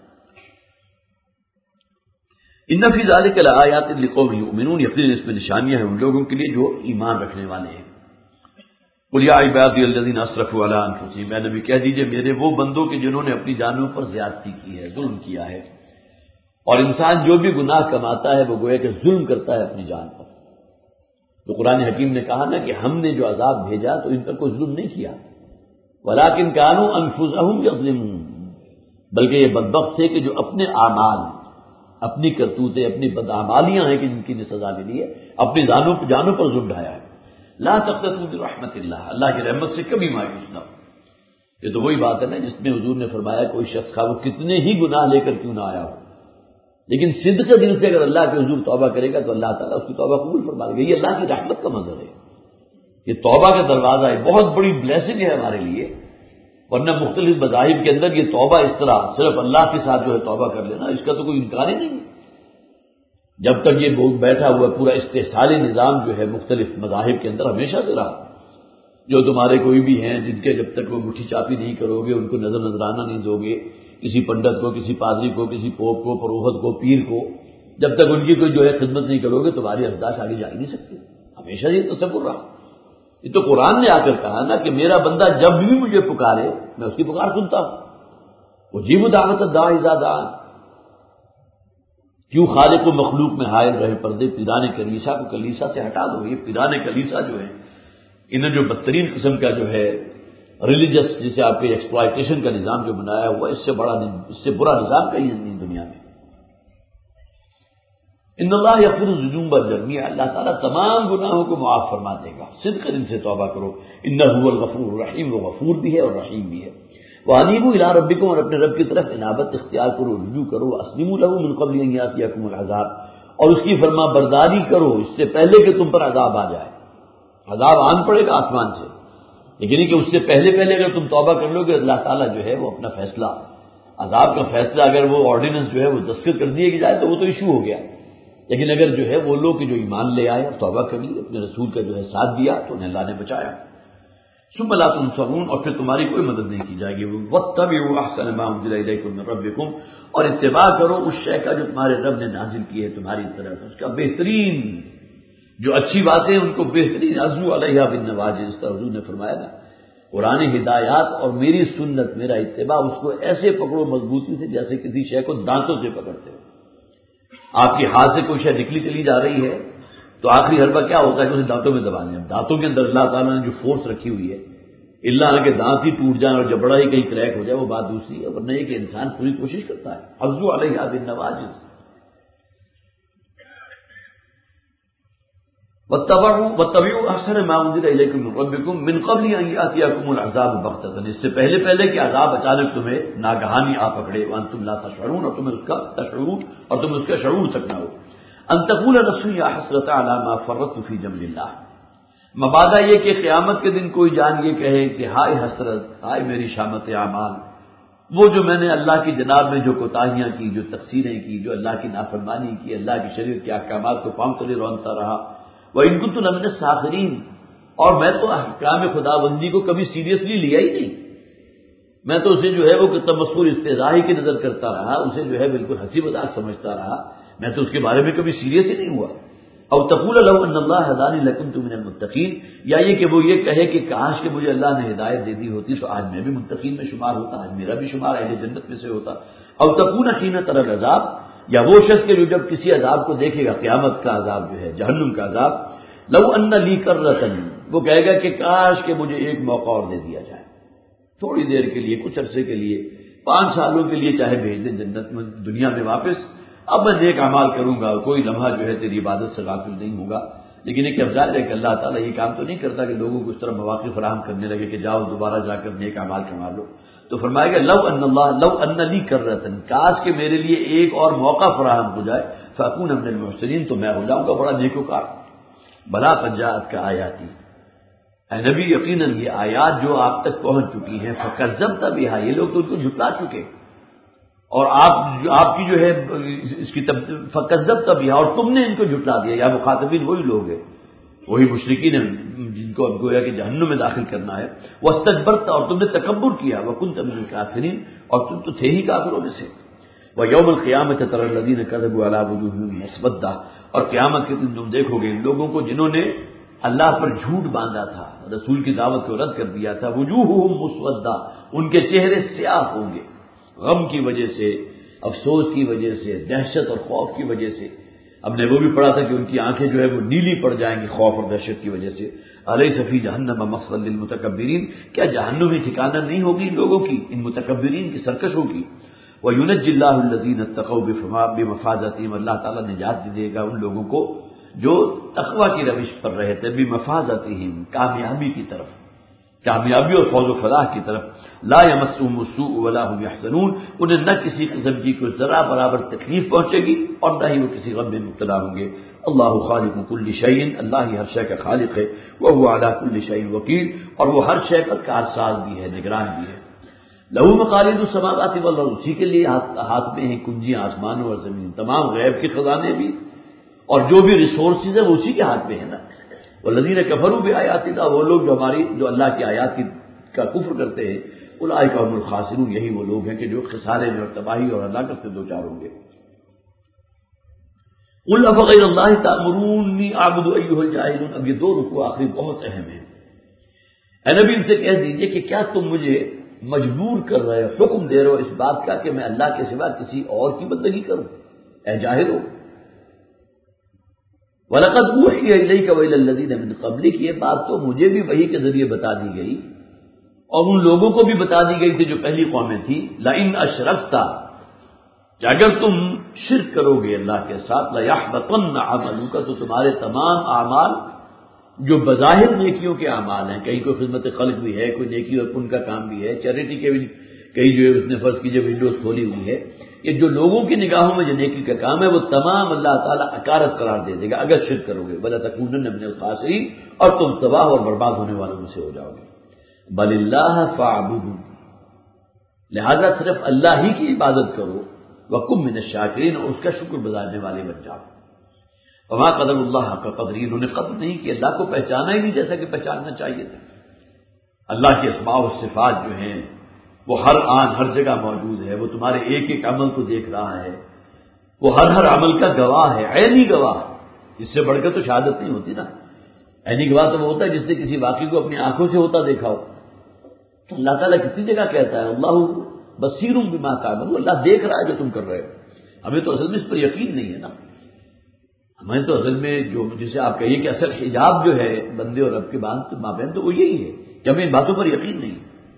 ان فی ذلک لآیات لقوم یؤمنون، یقیناً اس میں نشانیاں ہیں ان لوگوں کے لیے جو ایمان رکھنے والے ہیں. قل یا عبادی الذین اسرفوا علی انفسہم، اے نبی کہہ دیجئے میرے وہ بندوں کے جنہوں نے اپنی جانوں پر زیادتی کی ہے، ظلم کیا ہے. اور انسان جو بھی گناہ کماتا ہے وہ گویا کہ ظلم کرتا ہے اپنی جان پر. تو قرآن حکیم نے کہا نا کہ ہم نے جو عذاب بھیجا تو ان پر کوئی ظلم نہیں کیا، ولکن کانوا انفسہم یظلمون، بلکہ یہ بدبخت تھے کہ جو اپنے اعمال، اپنی کرتوتیں، اپنی بدعمالیاں ہیں کہ جن کی سزا ملی ہے، اپنی جانوں پر ظلم ڈھایا ہے. لا تقنطوا من رحمت اللہ، اللہ کی رحمت سے کبھی مایوس نہ ہو. یہ تو وہی بات ہے نا جس میں حضور نے فرمایا کوئی شخص خواہ وہ کتنے ہی گناہ لے کر کیوں نہ آیا ہو، لیکن صدق کے دل سے اگر اللہ کے حضور توبہ کرے گا تو اللہ تعالیٰ اس کی توبہ قبول فرما لے گا. یہ اللہ کی رحمت کا منظر ہے. یہ توبہ کا دروازہ ہے، بہت بڑی بلیسنگ ہے ہمارے لیے، ورنہ مختلف مذاہب کے اندر یہ توبہ اس طرح صرف اللہ کے ساتھ جو ہے توبہ کر لینا، اس کا تو کوئی انکار ہی نہیں ہے۔ جب تک یہ بیٹھا ہوا پورا استحصالی نظام جو ہے مختلف مذاہب کے اندر ہمیشہ سے رہا، جو تمہارے کوئی بھی ہیں جن کے جب تک وہ مٹھی چاپی نہیں کرو گے، ان کو نظر نظرانہ نہیں دو گے، کسی پنڈت کو، کسی پادری کو، کسی پوپ کو، پروہت کو، پیر کو، جب تک ان کی کوئی جو ہے خدمت نہیں کرو گے تمہاری ارداس آگے جا ہی نہیں سکتی۔ ہمیشہ یہ تصور رہا۔ یہ تو قرآن نے آ کر کہا نا کہ میرا بندہ جب بھی مجھے پکارے میں اس کی پکار سنتا ہوں، اجیب دعوت الداعی اذا دعان۔ کیوں خالق و مخلوق میں حائل رہے پردے، پیران کلیسا کو کلیسا سے ہٹا دو۔ یہ پیران کلیسا جو ہے انہیں جو بدترین قسم کا جو ہے ریلیجس جسے آپ کے ایکسپلائٹیشن کا نظام جو بنایا ہوا، اس سے برا نظام کہیں نہیں دنیا میں۔ ان اللہ یغفر الذنوب جميعا، اللہ تعالیٰ تمام گناہوں کو معاف فرما دے گا، صدق ان سے توبہ کرو۔ انہ هو الغفور الرحیم، وہ غفور بھی ہے اور رحیم بھی ہے۔ وانیبوا الی ربکم، اور اپنے رب کی طرف انابت اختیار کرو، رجوع کرو، اسلموا له من قبل ان یاتیکم العذاب، اور اس کی فرما برداری کرو اس سے پہلے کہ تم پر عذاب آ جائے۔ عذاب آن پڑے گا آسمان سے، لیکن کہ اس سے پہلے اگر تم توبہ کر لو گے، اللہ تعالیٰ جو ہے وہ اپنا فیصلہ، عذاب کا فیصلہ اگر وہ آرڈیننس جو ہے وہ دستخط کر دیے جائے تو وہ تو ایشو ہو گیا، لیکن اگر جو ہے وہ لوگ جو ایمان لے آئے اور توبہ کر لی، اپنے رسول کا جو ہے ساتھ دیا، تو انہیں اللہ نے بچایا۔ ثم لا تنصرون، اور پھر تمہاری کوئی مدد نہیں کی جائے گی۔ واتبعوا احسن ما انزل الیکم من ربکم، اور اتباع کرو اس شے کا جو تمہارے رب نے نازل کی ہے تمہاری طرف، اس کا بہترین جو اچھی باتیں ان کو بہترین، عزو علیہا بالنواجذ، اس طرح حضور نے فرمایا نا، قرآن ہدایات اور میری سنت، میرا اتباع، اس کو ایسے پکڑو مضبوطی سے جیسے کسی شے کو دانتوں سے پکڑتے ہو۔ آپ کے ہاتھ سے کوئی شے نکلی چلی جا رہی ہے تو آخری حربہ کیا ہوتا ہے کہ اسے دانتوں میں دبا لیں۔ دانتوں کے اندر اللہ تعالیٰ نے جو فورس رکھی ہوئی ہے، اللہ کے دانت ہی ٹوٹ جائیں اور جبڑا ہی کہیں کریک ہو جائے وہ بات دوسری ہے، ورنہ یہ کہ انسان پوری کوشش کرتا ہے۔ عزو علیہا بالنواجذ، واتبعوا احسن ما انزل الیکم من ربکم من قبل ان یاتیکم العذاب بغتۃ، اس سے پہلے کہ عذاب اچانک تمہیں ناگہانی آ پکڑے، وانتم لا تشعرون، اور تمہیں اس کا تشعور اور تم اس کا شعور تک نہ ہو۔ ان تقول نفس یا حسرۃ علی ما فرطت فی جنب اللہ، مبادا یہ کہ قیامت کے دن کوئی جان یہ کہے کہ ہائے حسرت، ہائے میری شامت اعمال، وہ جو میں نے اللہ کی جناب میں جو کوتاہیاں کی، جو تقصیریں کی، جو اللہ کی نافرمانی کی، اللہ کی شریعت کے احکامات کو پاؤں تلے رونتا رہا، وَإِن كُنتُ لَمِنَ السَّاخِرِينَ، اور میں تو احکام خدا بندی کو کبھی سیریسلی لیا ہی نہیں، میں تو اسے جو ہے وہ تمسخر استہزاء کی نظر کرتا رہا، اسے جو ہے بالکل ہنسی مذاق سمجھتا رہا، میں تو اس کے بارے میں کبھی سیریس ہی نہیں ہوا۔ او تقول لو ان اللہ ہدانی لکنت من المتقین، یا یہ کہ وہ یہ کہے کہ کاش کہ مجھے اللہ نے ہدایت دے دی ہوتی تو آج میں بھی متقین میں شمار ہوتا، آج میرا بھی شمار اہل جنت میں سے ہوتا۔ او تکون حین تری العذاب، یا وہ شخص کے جو جب کسی عذاب کو دیکھے گا، قیامت کا عذاب جو ہے، جہنم کا عذاب، لو ان لی کرۃ، وہ کہے گا کہ کاش کہ مجھے ایک موقع اور دے دیا جائے، تھوڑی دیر کے لیے، کچھ عرصے کے لیے، 5 سالوں کے لیے چاہے بھیج دیں جنت میں، دنیا میں واپس، اب میں نیک اعمال کروں گا، کوئی لمحہ جو ہے تیری عبادت سے غافل نہیں ہوگا۔ لیکن ایک افضال ہے کہ اللہ تعالیٰ یہ کام تو نہیں کرتا کہ لوگوں کو اس طرح مواقع فراہم کرنے لگے کہ جاؤ دوبارہ جا کر نیک اعمال کما لو، تو فرمائے گا لو ان لی کرۃ، کاش کہ میرے لیے ایک اور موقع فراہم ہو جائے، فاکون من المحسنین، تو میں ہو جاؤں گا بڑا نیکوکار۔ بلا قد جاءتک آیاتی، اے نبی یقیناً یہ آیات جو آپ تک پہنچ چکی ہیں، فکذبت بہا، یہ لوگ تو ان کو جھٹلا چکے، اور آپ کی جو ہے اس کی فکذبت بہا، اور تم نے ان کو جھٹلا دیا، یا مخاطبین وہی لوگ ہیں، وہی مشرکین ہیں جن کو اب گویا کہ جہنم میں داخل کرنا ہے۔ واستكبرت، اور تم نے تکبر کیا، وكنت من الكافرین، اور تم تو تھے ہی کافروں میں سے۔ وَيَوْمَ الْقِيَامَةِ تَرَى الَّذِينَ كَذَبُوا عَلَىٰ وُجُوهِهِمْ مُصْوَدَّةٌ، اور قیامت کے دن تم دیکھو گے ان لوگوں کو جنہوں نے اللہ پر جھوٹ باندھا تھا، رسول کی دعوت کو رد کر دیا تھا، وجوہہم مسودہ، ان کے چہرے سیاہ ہوں گے، غم کی وجہ سے، افسوس کی وجہ سے، دہشت اور خوف کی وجہ سے۔ اب نے وہ بھی پڑھا تھا کہ ان کی آنکھیں جو ہے وہ نیلی پڑ جائیں گی خوف اور دہشت کی وجہ سے۔ الیس فی جہنم مثوی للمتکبرین، کیا جہنم میں ٹھکانہ نہیں ہوگی ان لوگوں کی، ان متکبرین کی، سرکشوں کی۔ وَيُنَجِّي اللَّهُ الَّذِينَ اتَّقَوْا بِمَفَازَتِهِمْ، اللہ تعالیٰ نجات دے گا ان لوگوں کو جو تقوی کی روش پر رہے تھے، بمفازتہم، کامیابی کی طرف۔ کامیابی اور فوز و فلاح کی طرف. لا یمسهم السوء ولا هم يحزنون، انہیں نہ کسی قسم کی کوئی ذرا برابر تکلیف پہنچے گی اور نہ ہی وہ کسی غم میں مبتلا ہوں گے. اللہ خالق کل شیء، اللہ ہی ہر شے کا خالق ہے. وهو على كل شيء وکیل، اور وہ ہر شے پر کارساز بھی ہے، نگران بھی ہے. لہ مقالید السماوات والارض، اسی کے لیے ہاتھ میں ہیں کنجیاں آسمانوں اور زمین، تمام غیب کے خزانے بھی اور جو بھی ریسورسز ہیں وہ اسی کے ہاتھ میں ہے نا. والذین کفروا بآیاتنا، وہ لوگ جو اللہ کی آیات کا کفر کرتے ہیں، اولئک هم الخاسرون، یہی وہ لوگ ہیں کہ جو خسارے میں اور تباہی اور ہلاکت سے دوچار ہوں گے. قل افغیر اللہ تأمرونی اعبد ایھا الجاہلون. اب یہ دو رکوع آخری بہت اہم ہیں. اے نبی ان سے کہہ دیجئے کہ کیا تم مجھے مجبور کر رہے ہو، حکم دے رہے ہو اس بات کا کہ میں اللہ کے سوا کسی اور کی بندگی کروں؟ اے جاہلو. وَلَقَدْ أُوحِيَ إِلَيْكَ وَإِلَى الَّذِينَ مِن قَبْلِكَ، یہ بات تو مجھے بھی وحی کے ذریعے بتا دی گئی اور ان لوگوں کو بھی بتا دی گئی تھی جو پہلی قومیں تھیں. لَإِنْ أَشْرَكْتَ، کہ اگر تم شرک کرو گے اللہ کے ساتھ، لَيَحْبَطَنَّ عَمَلُكَ، تو تمہارے تمام اعمال جو بظاہر نیکیوں کے اعمال ہیں، کہیں کوئی خدمت خلق بھی ہے، کوئی نیکی اور پن کا کام بھی ہے، چیریٹی کے بھی کہیں جو ہے اس نے فرض کیجئے ونڈوز کھولی ہوئی ہے، یہ جو لوگوں کی نگاہوں میں جو نیکی کا کام ہے وہ تمام اللہ تعالیٰ اکارت قرار دے دے گا اگر شرک کرو گے. وَلَا تَكُونَنَّ مِنَ الْخَاسِرِينَ، اور تم تباہ اور برباد ہونے والوں میں سے ہو جاؤ گے. بَلِ اللَّهَ فَاعْبُدُوا، لہذا صرف اللہ ہی کی عبادت کرو. وَكُن مِّنَ الشَّاكِرِينَ، اور اس کا شکر گزارنے والے بن جاؤ. وَمَا قَدَرُ اللَّهَ حَقَّ قَدْرِهِ، انہوں نے قدر نہیں کہ اللہ کو پہچانا ہی نہیں جیسا کہ پہچاننا چاہیے تھا. اللہ کے اسماء و صفات جو ہیں وہ ہر آن ہر جگہ موجود ہے. وہ تمہارے ایک ایک عمل کو دیکھ رہا ہے، وہ ہر عمل کا گواہ ہے، عینی گواہ. اس سے بڑھ کر تو شہادت نہیں ہوتی نا. عینی گواہ تو وہ ہوتا ہے جس نے کسی واقعے کو اپنی آنکھوں سے ہوتا دیکھا ہو. تو اللہ تعالیٰ کتنی جگہ کہتا ہے اللہ بصیر بما تعملون، اللہ دیکھ رہا ہے جو تم کر رہے ہو. ہمیں تو اصل میں اس پر یقین نہیں ہے نا. ہمیں تو اصل میں جو جسے آپ کہیے کہ اصل حجاب جو ہے بندے اور رب کے مابین تو وہ یہی ہے کہ ہمیں ان باتوں پر یقین نہیں.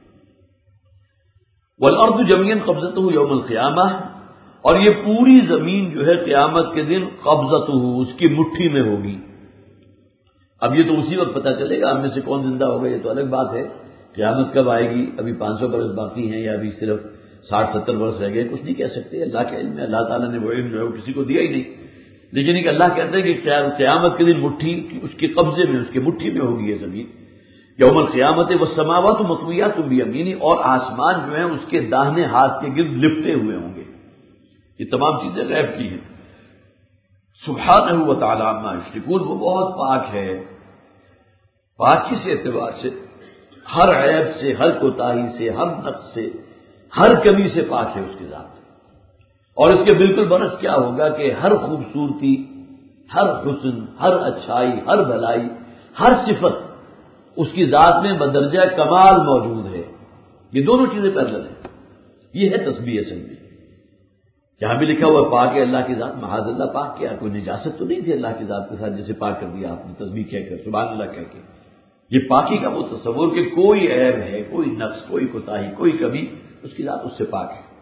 والارض جميعا قبضته يوم القیامہ، اور یہ پوری زمین جو ہے قیامت کے دن قبضته، اس کی مٹھی میں ہوگی. اب یہ تو اسی وقت پتہ چلے گا ہم میں سے کون زندہ ہوگا. یہ تو الگ بات ہے قیامت کب آئے گی، ابھی 500 برس باقی ہیں یا ابھی صرف 60-70 برس رہ گئے، کچھ نہیں کہہ سکتے. اللہ کے علم میں، اللہ تعالیٰ نے وہ علم جو ہے وہ کسی کو دیا ہی نہیں. لیکن ایک اللہ کہتے ہیں کہ قیامت کے دن مٹھی اس کے قبضے میں، اس کے مٹھی میں ہوگی یہ زمین. یوم القیامت والسماوات مطویات بیمینہ، اور آسمان جو ہیں اس کے داہنے ہاتھ کے گرد لپٹے ہوئے ہوں گے. یہ تمام چیزیں غیب کی ہیں. سبحانہ و تعالی عما یشرکون، وہ بہت پاک ہے. پاک کس اعتبار سے؟ ہر عیب سے، ہر کوتاہی سے، ہر نقص سے، ہر کمی سے پاک ہے اس کی ذات. اور اس کے بالکل برعکس کیا ہوگا کہ ہر خوبصورتی، ہر حسن، ہر اچھائی، ہر بھلائی، ہر صفت اس کی ذات میں بدرجہ کمال موجود ہے. یہ دونوں چیزیں پیرلل ہیں. یہ ہے تسبیح اصل میں. جہاں بھی لکھا ہوا پاک ہے اللہ کی ذات، معاذ اللہ پاک کیا، کوئی نجاست تو نہیں تھی اللہ کی ذات کے ساتھ جسے پاک کر دیا آپ نے تسبیح کہہ کر، سبحان اللہ کہہ کے. یہ پاکی کا وہ تصور کہ کوئی عیب ہے، کوئی نقص، کوئی کوتاہی، کوئی کمی، اس کی ذات اس سے پاک ہے.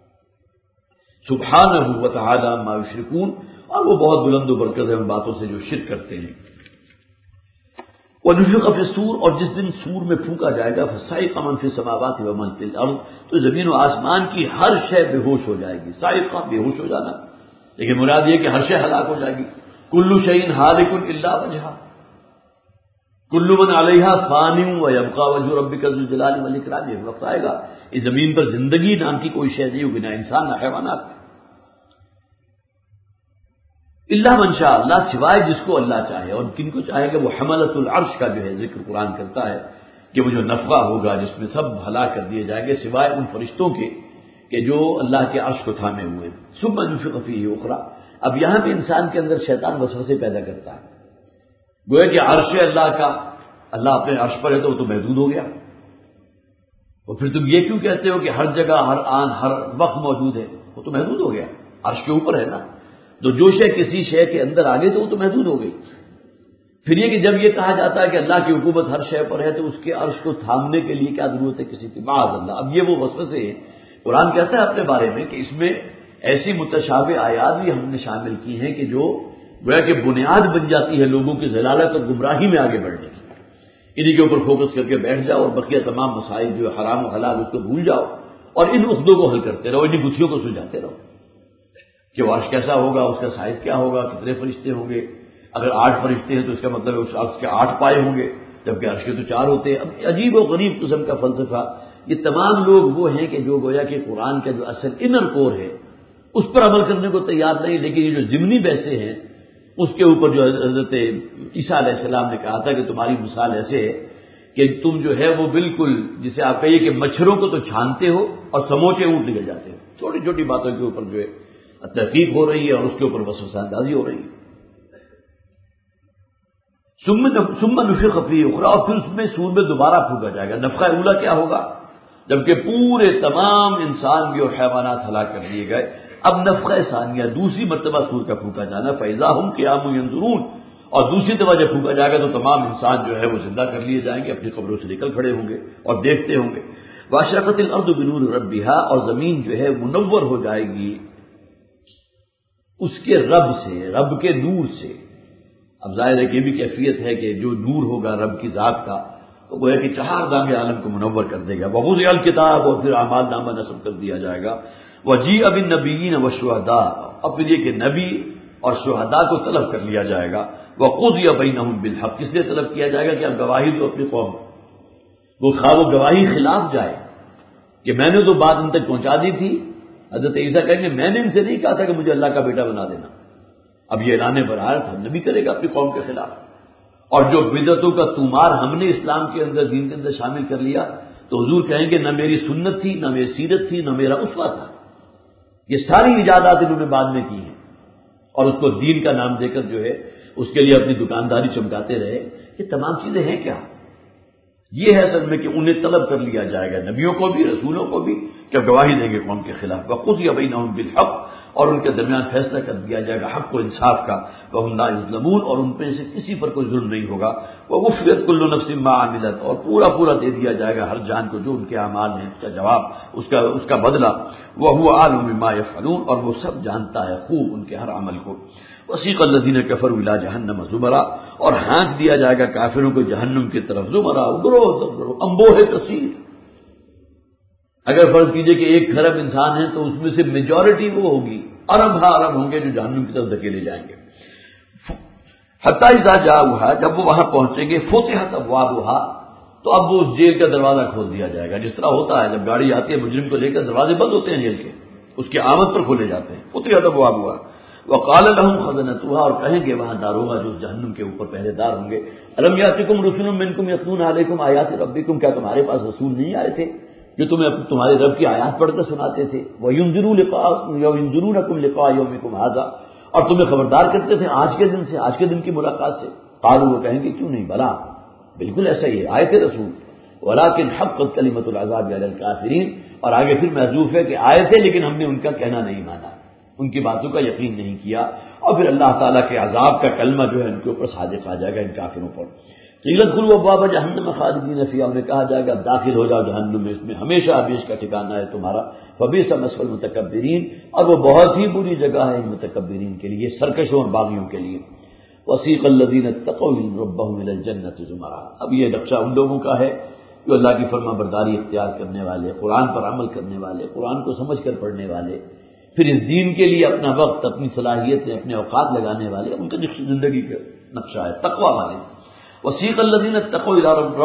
سبحانہ و تعالی عما یشرکون، اور وہ بہت بلند و برکت ہے ان باتوں سے جو شرک کرتے ہیں. وَنُفِخَ فِي الصُّورِ، اور جس دن سور میں پھونکا جائے گا، فَصَعِقَ مَن فِي السَّمَاوَاتِ وَمَن فِي الْأَرْضِ، تو زمین و آسمان کی ہر شے بے ہوش ہو جائے گی. صاعقہ بے ہوش ہو جانا، لیکن مراد یہ کہ ہر شے ہلاک ہو جائے گی. کُلُّ شَيْءٍ هَالِكٌ إِلَّا وَجْهَهُ كُلُّ مَنْ عَلَيْهَا فَانٍ وَيَبْقَى وَجْهُ رَبِّكَ ذُو الجلال والإکرام. یہ وقت آئے گا اس زمین پر زندگی نام کی کوئی شے نہیں ہوگی، نہ انسان نہ حیوانات. اللہ من شاء، اللہ سوائے جس کو اللہ چاہے. اور کن کو چاہے گا؟ وہ حملۃ العرش کا جو ہے ذکر قرآن کرتا ہے کہ وہ جو نفخہ ہوگا جس میں سب ہلاک کر دیے جائیں گے سوائے ان فرشتوں کے کہ جو اللہ کے عرش کو تھامے ہوئے. ثم نفخ فیہ اخری. اب یہاں پہ انسان کے اندر شیطان وسوسے پیدا کرتا ہے. گویا کہ عرش اللہ کا، اللہ اپنے عرش پر ہے تو وہ تو محدود ہو گیا. اور پھر تم یہ کیوں کہتے ہو کہ ہر جگہ، ہر آن، ہر وقت موجود ہے؟ وہ تو محدود ہو گیا، عرش کے اوپر ہے نا. تو جو شے کسی شے کے اندر آ گئی تو وہ تو محدود ہو گئی. پھر یہ کہ جب یہ کہا جاتا ہے کہ اللہ کی حکومت ہر شے پر ہے تو اس کے عرش کو تھامنے کے لیے کیا ضرورت ہے کسی کی؟ معاذ اللہ. اب یہ وہ وسوسے ہیں. قرآن کہتا ہے اپنے بارے میں کہ اس میں ایسی متشابہ آیات بھی ہم نے شامل کی ہیں کہ جو گویا کہ بنیاد بن جاتی ہے لوگوں کی ضلالت اور گمراہی میں آگے بڑھنے کی. انہی کے اوپر فوکس کر کے بیٹھ جاؤ اور بقیہ تمام مسائل جو حرام و حلال اس کو بھول جاؤ اور ان عقدوں کو حل کرتے رہو، انہیں گتھیوں کو سلجھاتے رہو کہ وہ عرش کیسا ہوگا، اس کا سائز کیا ہوگا، کتنے فرشتے ہوں گے، اگر 8 فرشتے ہیں تو اس کا مطلب ہے اس عرش کے 8 پائے ہوں گے، جبکہ عرش کے تو 4 ہوتے ہیں۔ اب عجیب و غریب قسم کا فلسفہ، یہ تمام لوگ وہ ہیں کہ جو گویا کہ قرآن کا جو اصل انر کور ہے اس پر عمل کرنے کو تیار نہیں، لیکن یہ جو ضمنی بحثیں ہیں اس کے اوپر جو حضرت عیسیٰ علیہ السلام نے کہا تھا کہ تمہاری مثال ایسے ہے کہ تم جو ہے وہ بالکل جسے آپ کہیے کہ مچھروں کو تو چھانتے ہو اور سموچے اونٹ نکل جاتے ہو، چھوٹی چھوٹی باتوں کے اوپر جو ہے تحقیق ہو رہی ہے اور اس کے اوپر وسوسہ اندازی ہو رہی ہے۔ ثم نفخ فیہ اخری، اور پھر اس میں سور میں دوبارہ پھونکا جائے گا۔ نفخہ اولا کیا ہوگا؟ جبکہ پورے تمام انسان بھی اور حیوانات ہلاک کر دیے گئے، اب نفخہ ثانیہ دوسری مرتبہ سور کا پھونکا جانا، فاذا ہم قیام ینظرون، اور دوسری دفعہ جب پھونکا جائے گا تو تمام انسان جو ہے وہ زندہ کر لیے جائیں گے، اپنی قبروں سے نکل کھڑے ہوں گے اور دیکھتے ہوں گے۔ واشرقت الارض بنور ربها، اور زمین جو ہے منور ہو جائے گی اس کے رب سے، رب کے نور سے۔ اب ظاہر ہے کہ یہ بھی کیفیت ہے کہ جو نور ہوگا رب کی ذات کا تو گویا کہ 4 دام عالم کو منور کر دے گا۔ ووضع الکتاب، اور پھر اعمال نامہ نصب کر دیا جائے گا۔ وجیء بالنبیین والشہداء، اور پھر یہ کہ نبی اور شہداء کو طلب کر لیا جائے گا۔ وقضی بینہم بالحق، کس لیے طلب کیا جائے گا کہ اب گواہی دو اپنی قوم، وہ خواہ وہ گواہی خلاف جائے کہ میں نے تو بات ان تک پہنچا دی تھی، حضرت عیسیٰ کہیں گے میں نے ان سے نہیں کہا تھا کہ مجھے اللہ کا بیٹا بنا دینا، اب یہ اعلان برات ہم نبی کرے گا اپنی قوم کے خلاف۔ اور جو بدعتوں کا طومار ہم نے اسلام کے اندر، دین کے اندر شامل کر لیا تو حضور کہیں گے نہ میری سنت تھی، نہ میری سیرت تھی، نہ میرا اسوہ تھا، یہ ساری ایجادات انہوں نے بعد میں کی ہیں، اور اس کو دین کا نام دے کر جو ہے اس کے لیے اپنی دکانداری چمکاتے رہے۔ یہ تمام چیزیں ہیں کیا؟ یہ ہے اصل میں کہ انہیں طلب کر لیا جائے گا، نبیوں کو بھی، رسولوں کو بھی، کہ گواہی دیں گے قوم کے خلاف۔ وقضی بینہم بالحق، اور ان کے درمیان فیصلہ کر دیا جائے گا حق و انصاف کا۔ وہم لا یظلمون، اور ان پہ سے کسی پر کوئی ظلم نہیں ہوگا۔ ووفیت کل نفس ما عملت، اور پورا پورا دے دیا جائے گا ہر جان کو جو ان کے اعمال ہیں، اس کا جواب، اس کا بدلہ۔ وہو عالم بما یفعلون، اور وہ سب جانتا ہے خوب ان کے ہر عمل کو۔ وسیق الذین کفروا الی جہنم زمرا، اور ہانک دیا جائے گا کافروں کو جہنم کی طرف، زمرا گروہ گروہ، انبوہ کثیر۔ اگر فرض کیجئے کہ 1 کھرب انسان ہیں تو اس میں سے میجورٹی وہ ہوگی، ارب ہوں گے جو جہنم کی طرف دھکیلے جائیں گے۔ حتی اذا جاؤہا، جب وہ وہاں پہنچیں گے، فتحت ابوابہا، تو اب وہ اس جیل کا دروازہ کھول دیا جائے گا، جس طرح ہوتا ہے جب گاڑی آتی ہے مجرم کو لے کر دروازے بند ہوتے ہیں جیل کے، اس کی آمد پر کھولے جاتے ہیں۔ فتحت ابوابہا وقال لهم خزنتها، اور کہیں گے وہاں داروغہ جو جہنم کے اوپر پہرے دار ہوں گے، الم یاتکم رسل منکم یتلون علیکم آیات ربکم، کیا تمہارے پاس رسول نہیں آئے تھے جو تمہیں تمہارے رب کی آیات پڑھ کر سناتے تھے؟ وَيُنذِرُونَكُمْ لِقَاءَ يَوْمِكُمْ هَذَا، اور تمہیں خبردار کرتے تھے آج کے دن سے، آج کے دن کی ملاقات سے۔ قالوا، وہ کہیں گے کیوں نہیں، بلا بالکل ایسا ہی ہے، آئے تھے رسول، وَلَٰكِنْ حَقَّتْ كَلِمَةُ الْعَذَابِ عَلَى الْكَافِرِينَ، اور آگے پھر محذوف ہے کہ آئے تھے لیکن ہم نے ان کا کہنا نہیں مانا، ان کی باتوں کا یقین نہیں کیا، اور پھر اللہ تعالیٰ کے عذاب کا کلمہ جو ہے ان کے اوپر صادق آ جائے گا ان کافروں پر۔ قیل ادخلوا ابواب جہنم خالدین فیہا، انہیں کہا جائے گا داخل ہو جاؤ جہنم میں، اس میں ہمیشہ ہمیشہ کا ٹھکانہ ہے تمہارا۔ فبئس مثوى المتکبرین، اور وہ بہت ہی بری جگہ ہے ان متکبرین کے لیے، سرکشوں اور باغیوں کے لیے۔ وسیق الذین اتقوا ربهم الى الجنة زمرا، اب یہ نقشہ ان لوگوں کا ہے جو اللہ کی فرما برداری اختیار کرنے والے، قرآن پر عمل کرنے والے، قرآن کو سمجھ کر پڑھنے والے، پھر اس دین کے لیے اپنا وقت، اپنی صلاحیتیں، اپنے اوقات لگانے والے، ان کا زندگی کا نقشہ ہے تقویٰ والے۔ وسیق الذین اتقوا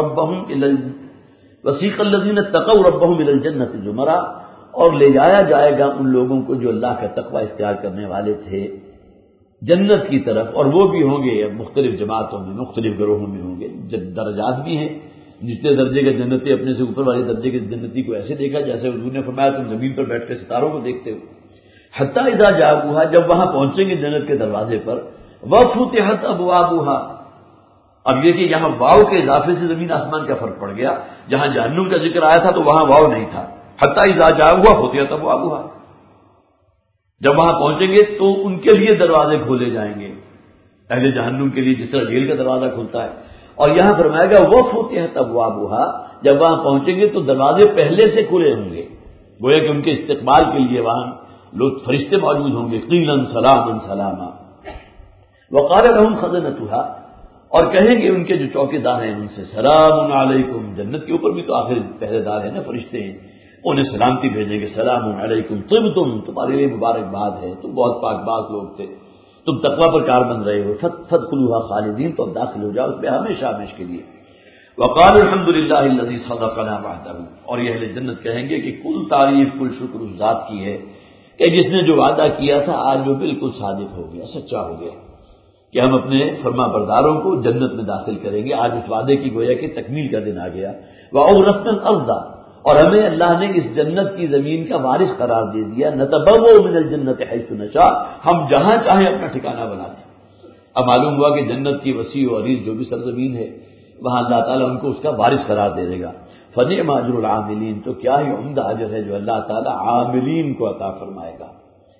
ربهم الى الجنة زمرا، اور لے جایا جائے گا ان لوگوں کو جو اللہ کا تقویٰ اختیار کرنے والے تھے جنت کی طرف، اور وہ بھی ہوں گے مختلف جماعتوں میں، مختلف گروہوں میں ہوں گے، درجات بھی ہیں، جتنے درجے کے جنتی اپنے سے اوپر والے درجے کے جنتی کو ایسے دیکھا جیسے حضور نے فرمایا تم زمین پر بیٹھ کے ستاروں کو دیکھتے ہو۔ حتی اذا جاؤہا، جب وہاں پہنچیں گے جنت کے دروازے پر، وفتحت ابوابہا، اب یہ کہ یہاں واو کے اضافے سے زمین آسمان کا فرق پڑ گیا، جہاں جہنم کا ذکر آیا تھا تو وہاں واو نہیں تھا، حتی اذا جاؤہا فتحت ابوابہا، جب وہاں پہنچیں گے تو ان کے لیے دروازے کھولے جائیں گے، اہل جہنم کے لیے جس طرح جیل کا دروازہ کھلتا ہے۔ اور یہاں فرمائے گا وفتحت ابوابہا، جب وہاں پہنچیں گے تو دروازے پہلے سے کھلے ہوں گے، گویا کہ ان کے استقبال کے لیے وہاں لوگ فرشتے موجود ہوں گے۔ قیلا سلاما سلاما، وقال لهم خزنتها، اور کہیں گے ان کے جو چوکیدار ہیں ان سے سلام علیکم، جنت کے اوپر بھی تو آخر پہرے دار ہیں نا، فرشتے ہیں، انہیں سلامتی بھیجیں گے، سلام علیکم طبتم، تمہارے لیے مبارکباد ہے، تم بہت پاک باز لوگ تھے، تم تقوی پر کار بن رہے ہو، فادخلوها خالدین، تو اب داخل ہو جاؤ اس میں ہمیشہ ہمیشہ کے لیے۔ وقال الحمد للہ الذی صدقنا وعدہ، اور یہ اہل جنت کہیں گے کہ کل تعریف کل شکر اس ذات کی ہے کہ جس نے جو وعدہ کیا تھا آج وہ بالکل صادق ہو گیا، سچا ہو گیا کہ ہم اپنے فرما برداروں کو جنت میں داخل کریں گے۔ آج اس وعدے کی گویا کہ تکمیل کا دن آ گیا۔ وَأَوْرَثْنَا الْأَرْضَ، اور ہمیں اللہ نے اس جنت کی زمین کا وارث قرار دے دیا۔ نَتَبَوَّأُ مِنَ الْجَنَّةِ حَيْثُ نَشَاءُ، ہم جہاں چاہیں اپنا ٹھکانہ بناتے ہیں۔ اب معلوم ہوا کہ جنت کی وسیع و عریض جو بھی سرزمین ہے وہاں اللہ تعالیٰ ان کو اس کا وارث قرار دے دے گا۔ فَنِعْمَ أَجْرُ الْعَامِلِينَ، تو کیا ہی عمدہ اجر ہے جو اللہ تعالیٰ عاملین کو عطا فرمائے گا۔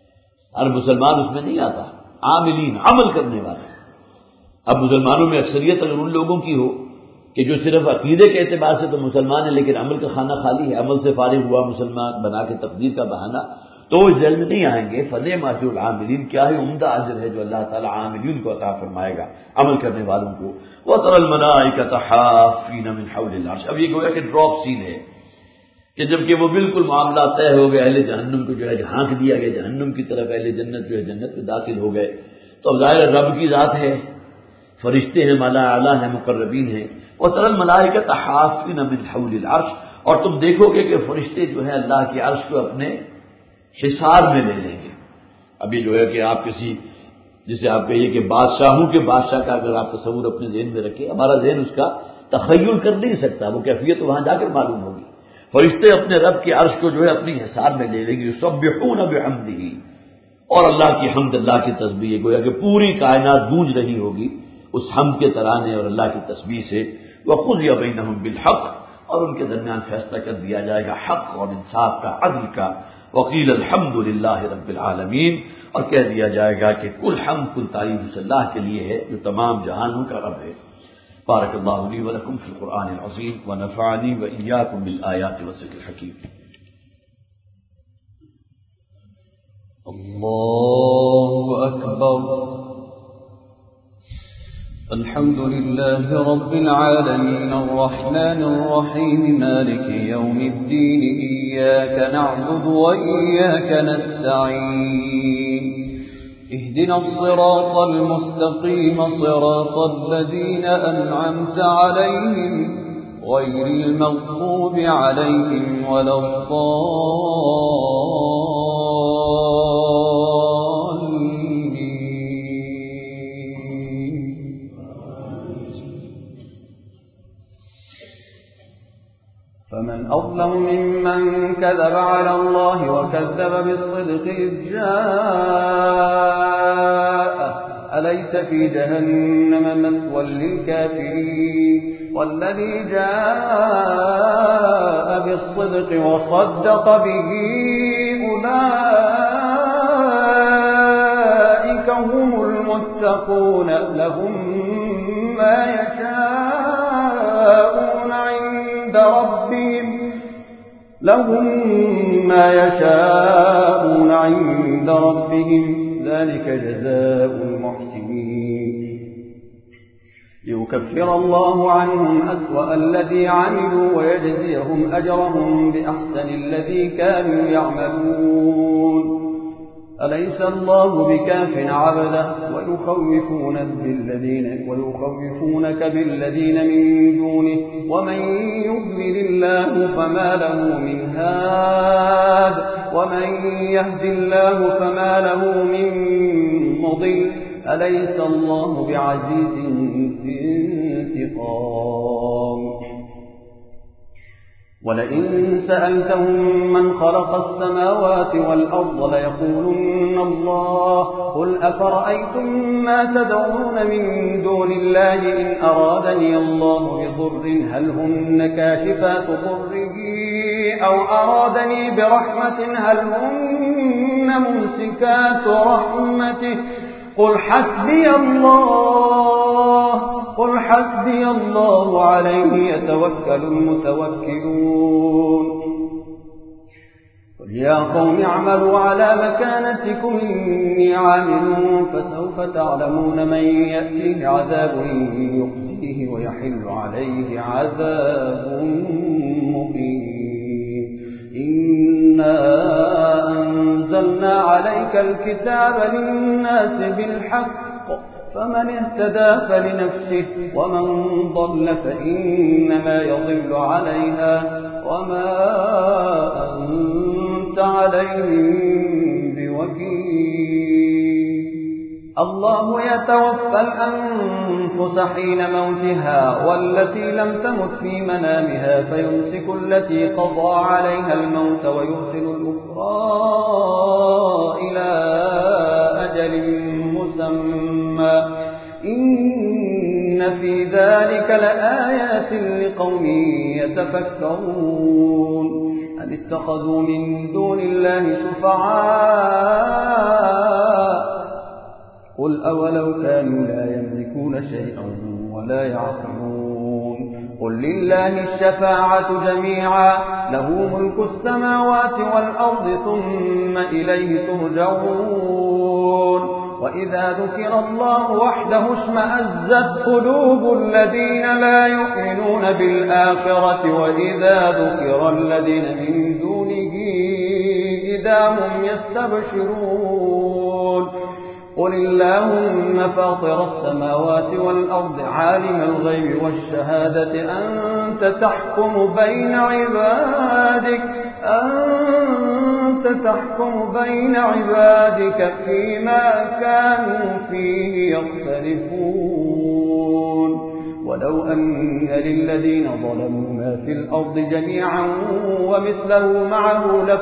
ہر مسلمان اس میں نہیں آتا، عاملین عمل کرنے والے۔ اب مسلمانوں میں اکثریت اگر ان لوگوں کی ہو کہ جو صرف عقیدے کے اعتبار سے تو مسلمان ہے لیکن عمل کا خانہ خالی ہے، عمل سے فارغ ہوا مسلمان بنا کے تقدیر کا بہانہ، تو وہ اس ذیل میں نہیں آئیں گے۔ فَنِعْمَ أَجْرُ الْعَامِلِينَ، کیا ہی عمدہ اجر ہے جو اللہ تعالیٰ عاملین کو عطا فرمائے گا، عمل کرنے والوں کو۔ وَتَرَى الْمَلَائِكَةَ حَافِّينَ مِنْ حَوْلِ الْعَرْشِ، اب یہ گویا کہ ڈراپ سین ہے کہ جب کہ وہ بالکل معاملہ طے ہو گئے، اہل جہنم کو جو ہے جھانک دیا گیا جہنم کی طرف، اہل جنت جو ہے جنت میں داخل ہو گئے، تو اب ظاہر رب کی ذات ہے، فرشتے ہیں، ملا اعلیٰ ہیں، مقربین ہیں۔ وَتَرَى الْمَلَائِكَةَ حَافِّينَ مِنْ حَوْلِ الْعَرْشِ، اور تم دیکھو گے کہ فرشتے جو ہے اللہ کے عرش کو اپنے حصار میں لے لیں گے۔ ابھی جو ہے کہ آپ کسی جسے آپ کہیے کہ بادشاہوں کے بادشاہ کا اگر آپ تصور اپنے ذہن میں رکھیں، ہمارا ذہن اس کا تخیل کر نہیں سکتا، وہ کیفیت وہاں جا کر معلوم ہوگی۔ فرشتے اپنے رب کے عرش کو جو ہے اپنی حصار میں لے لیں گے، یسبحون بحمدہ، اور اللہ کی حمد، اللہ کی تسبیح، گویا کہ پوری کائنات گونج رہی ہوگی اس حمد کے ترانے اور اللہ کی تسبیح سے۔ وقضی بینہم بالحق، اور ان کے درمیان فیصلہ کر دیا جائے گا حق اور انصاف کا، عدل کا۔ وقیل الحمد للہ رب العالمین، اور کہہ دیا جائے گا کہ کل حمد کل تعریف اس اللہ کے لیے ہے جو تمام جہانوں کا رب ہے۔ بارک اللہ لی ولکم فی القرآن العظیم ونفعنی وإیاکم بالآیات والذکر الحکیم۔ اللہ اکبر۔ الحمد لله رب العالمين الرحمن الرحيم مالك يوم الدين إياك نعبد وإياك نستعين اهدنا الصراط المستقيم صراط الذين أنعمت عليهم غير المغضوب عليهم ولا فمن أظلم ممن كذب على الله وكذب بالصدق إذ جاء أليس في جهنم مثوى للكافرين والذي جاء بالصدق وصدق به أولئك هم المتقون لهم ما يشاءون عند ربهم ذلك جزاء المحسنين ليكفر الله عنهم أسوأ الذي عملوا ويجزيهم أجرهم بأحسن الذي كانوا يعملون أليس الله بكاف عبده ويخوفونك بالذين من دونه ومن يضلل الله فما له من هاد ومن يهد الله فما له من مضل أليس الله بعزيز ذي انتقام ولئن سألتهم من خلق السماوات والأرض ليقولن الله قل أفرأيتم ما تدعون من دون الله إن أرادني الله بضر هل هن كاشفات ضره أو أرادني برحمة هل هن ممسكات رحمته قل حسبي الله عليه يتوكل المتوكلون يا قوم اعملوا على مكانتكم إني عامل فسوف تعلمون من يأتيه عذاب يخزيه ويحل عليه عذاب مقيم إنا أنزلنا عليك الكتاب للناس بالحق فمن اهتدى فلنفسه ومن ضل فإنما يضل عليها وما أنت عليهم بوكيل. الله يتوفى الأنفس حين موتها والتي لم تمت في منامها فيمسك التي قضى عليها الموت ويرسل الأخرى إلى أجل مسمى إن في ذلك لآيات لقوم يتفكرون. أم اتخذوا من دون الله شفعاء قل أولو كانوا لا يملكون شيئا ولا يعقلون قل لله الشفاعة جميعا له ملك السماوات والأرض ثم إليه ترجعون. وإذا ذكر الله وحده اشمأزت قلوب الذين لا يؤمنون بالآخرة وإذا ذكر الذين من دونه إذا هم يستبشرون. قل اللهم فاطر السماوات والأرض عالم الغيب والشهادة أنت تحكم بين عبادك فيما كانوا فيه يختلفون. ولو أن للذين ظلموا ما في الأرض جميعا ومثله معه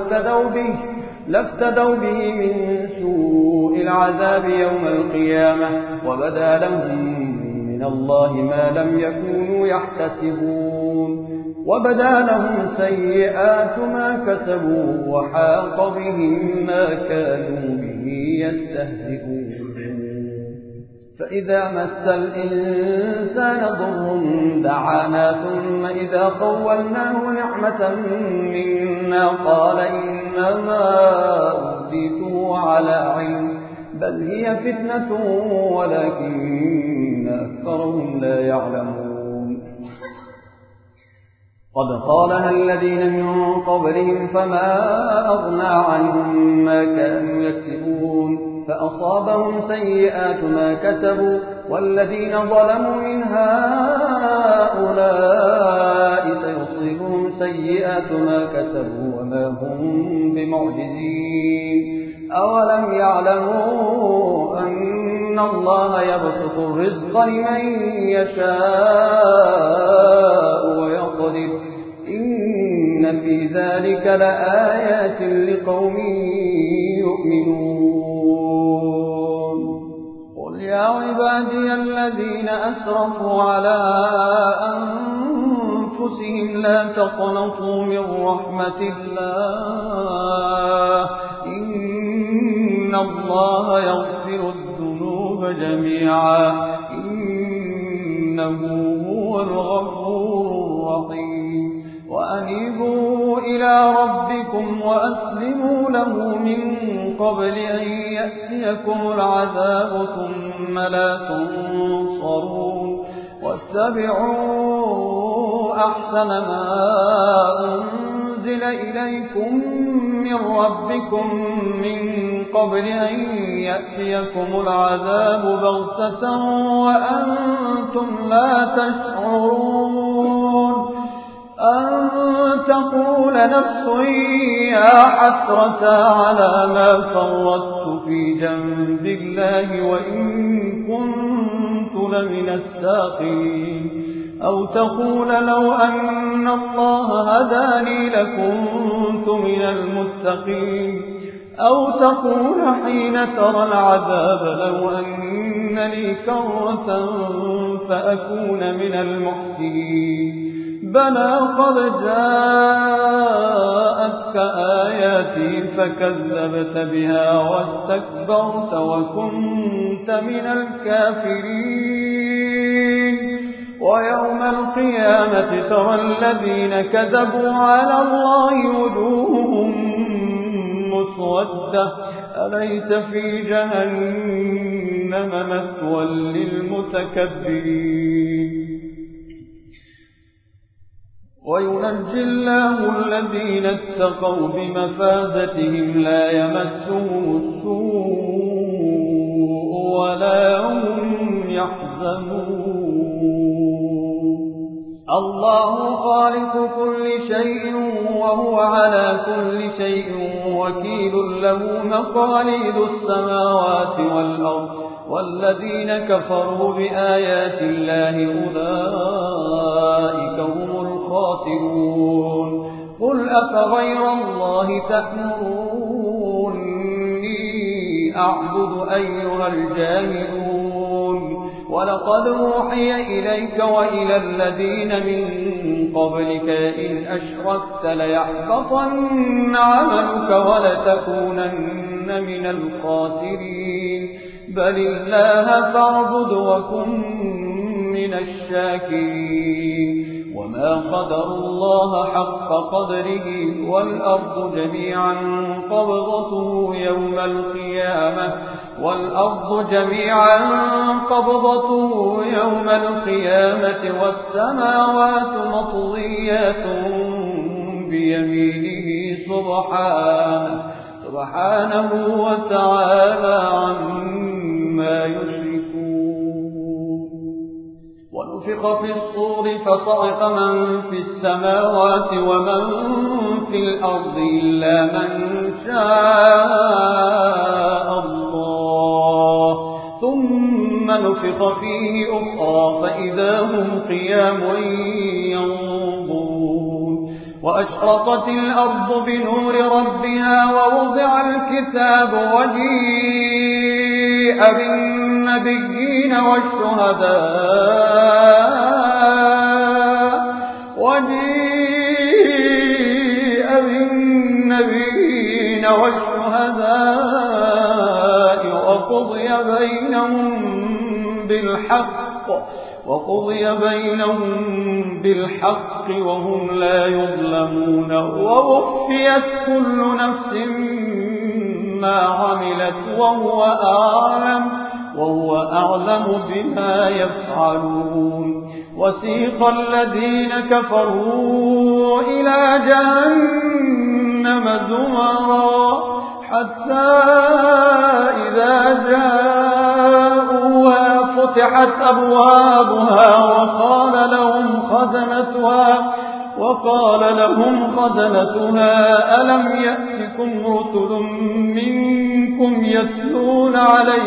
لافتدوا به من سوء العذاب يوم القيامة وبدا لهم من الله ما لم يكونوا يحتسبون. وبدا لهم سيئات ما كسبوا وحاق بهم ما كانوا به يستهزئون. فإذا مس الإنسان ضر دعانا ثم إذا خولناه نعمة منا قال إنما أوتيته على علم بل هي فتنة ولكن أكثرهم لا يعلمون. قد قالها الذين من قبلهم فما أغنى عنهم ما كانوا يكسبون فأصابهم سيئات ما كسبوا والذين ظلموا من هؤلاء سيصيبهم سيئات ما كسبوا وما هم بمعجزين. أولم يعلموا أن الله يبسط الرزق لمن يشاء ويقدر إن في ذلك لآيات لقوم يؤمنون. قل يا عبادي الذين أسرفوا على أنفسهم لا تقنطوا من رحمة الله إن الله يغفر الذنوب جميعا إنه هو الغفور الرحيم. وأنيبوا إلى ربكم وأسلموا له من قبل أن يأتيكم العذاب ثم لا تنصرون. واتبعوا أحسن ما أنزل إليكم من ربكم من قبل أن يأتيكم العذاب بغتة وأنتم لا تشعرون. أن تقول نفس يا حسرة على ما فرطت في جنب الله وإن كنت لمن الساخرين. أو تقول لو أن الله هداني لكنت من المتقين. أو تقول حين ترى العذاب لو أن لي كرة فأكون من المحسنين. بلى قد جاءتك آياتي فكذبت بها واستكبرت وكنت من الكافرين. ويوم القيامة ترى الذين كذبوا على الله وجوههم مسودة أليس في جهنم مثوى للمتكبرين وينجي الله الذين اتقوا بمفازتهم لا يمسهم السوء ولا هم يحزنون الله خالق كل شيء وهو على كل شيء وكيل له مقاليد السماوات والأرض والذين كفروا بآيات الله أولئك هم الخاسرون قل أفغير الله تأمروني أعبد أيها الجاهلون ولقد أوحي إليك وإلى الذين من قبلك إن أشركت ليحبطن عملك ولتكونن من الخاسرين بل الله فاعبد وكن من الشاكرين وما قدر الله حق قدره والأرض جميعا قبضته يوم القيامة والسماوات مطويات بيمينه سبحانه وتعالى عما يشركون ونفخ في الصور فصعق من في السماوات ومن في الأرض إلا من شاء الله ثم نفخ فيه أخرى فإذا هم قيام ينظرون وأشرقت الأرض بنور ربها ووضع الكتاب وجيء بالنبيين والشهداء وقضي بينهم بالحق وهم لا يظلمون ووفيت كل نفس ما عملت وهو أعلم بما يفعلون وسيق الذين كفروا إلى جهنم زمرا حتى إذا جاءوها فتحت أبوابها وقال لهم خزنتها ألم يأتكم رسل منكم يتلون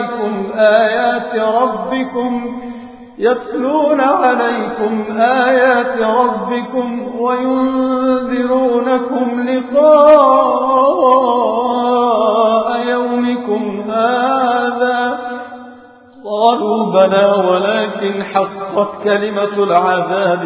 عليكم آيات ربكم وينذرونكم لقاء يومكم هذا قالوا بلى ولكن حقت كلمة العذاب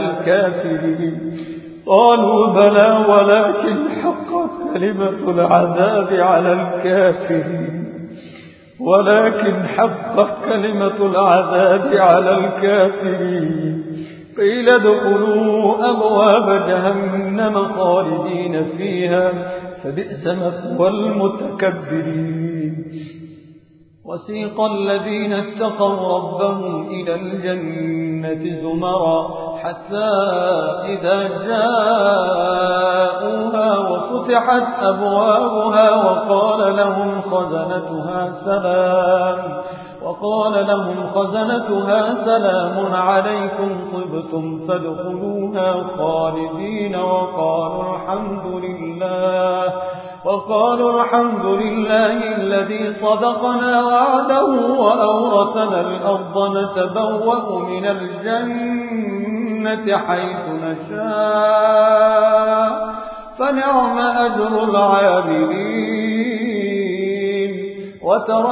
على الكافرين قيل ادخلوا أبواب جهنم خالدين فيها فبئس مثوى المتكبرين وسيق الذين اتقوا ربهم إلى الجنة زمرا حتى إذا جاءوها وفتحت أبوابها وقال لهم خزنتها سلام عليكم طبتم فادخلوها خالدين وقالوا الحمد لله الذي صدقنا وعده وأورثنا الأرض نتبوأ من الجنة حيث نشاء فنعم أجر العاملين وترى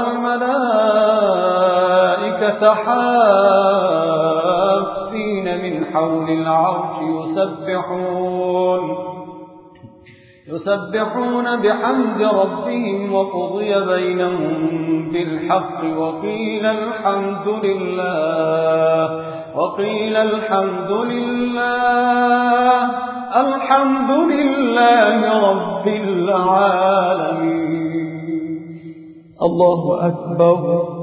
الملائكة حافين من حول العرش يسبحون بحمد ربهم وقضي بينهم بالحق وقيل الحمد لله رب العالمين. الله أكبر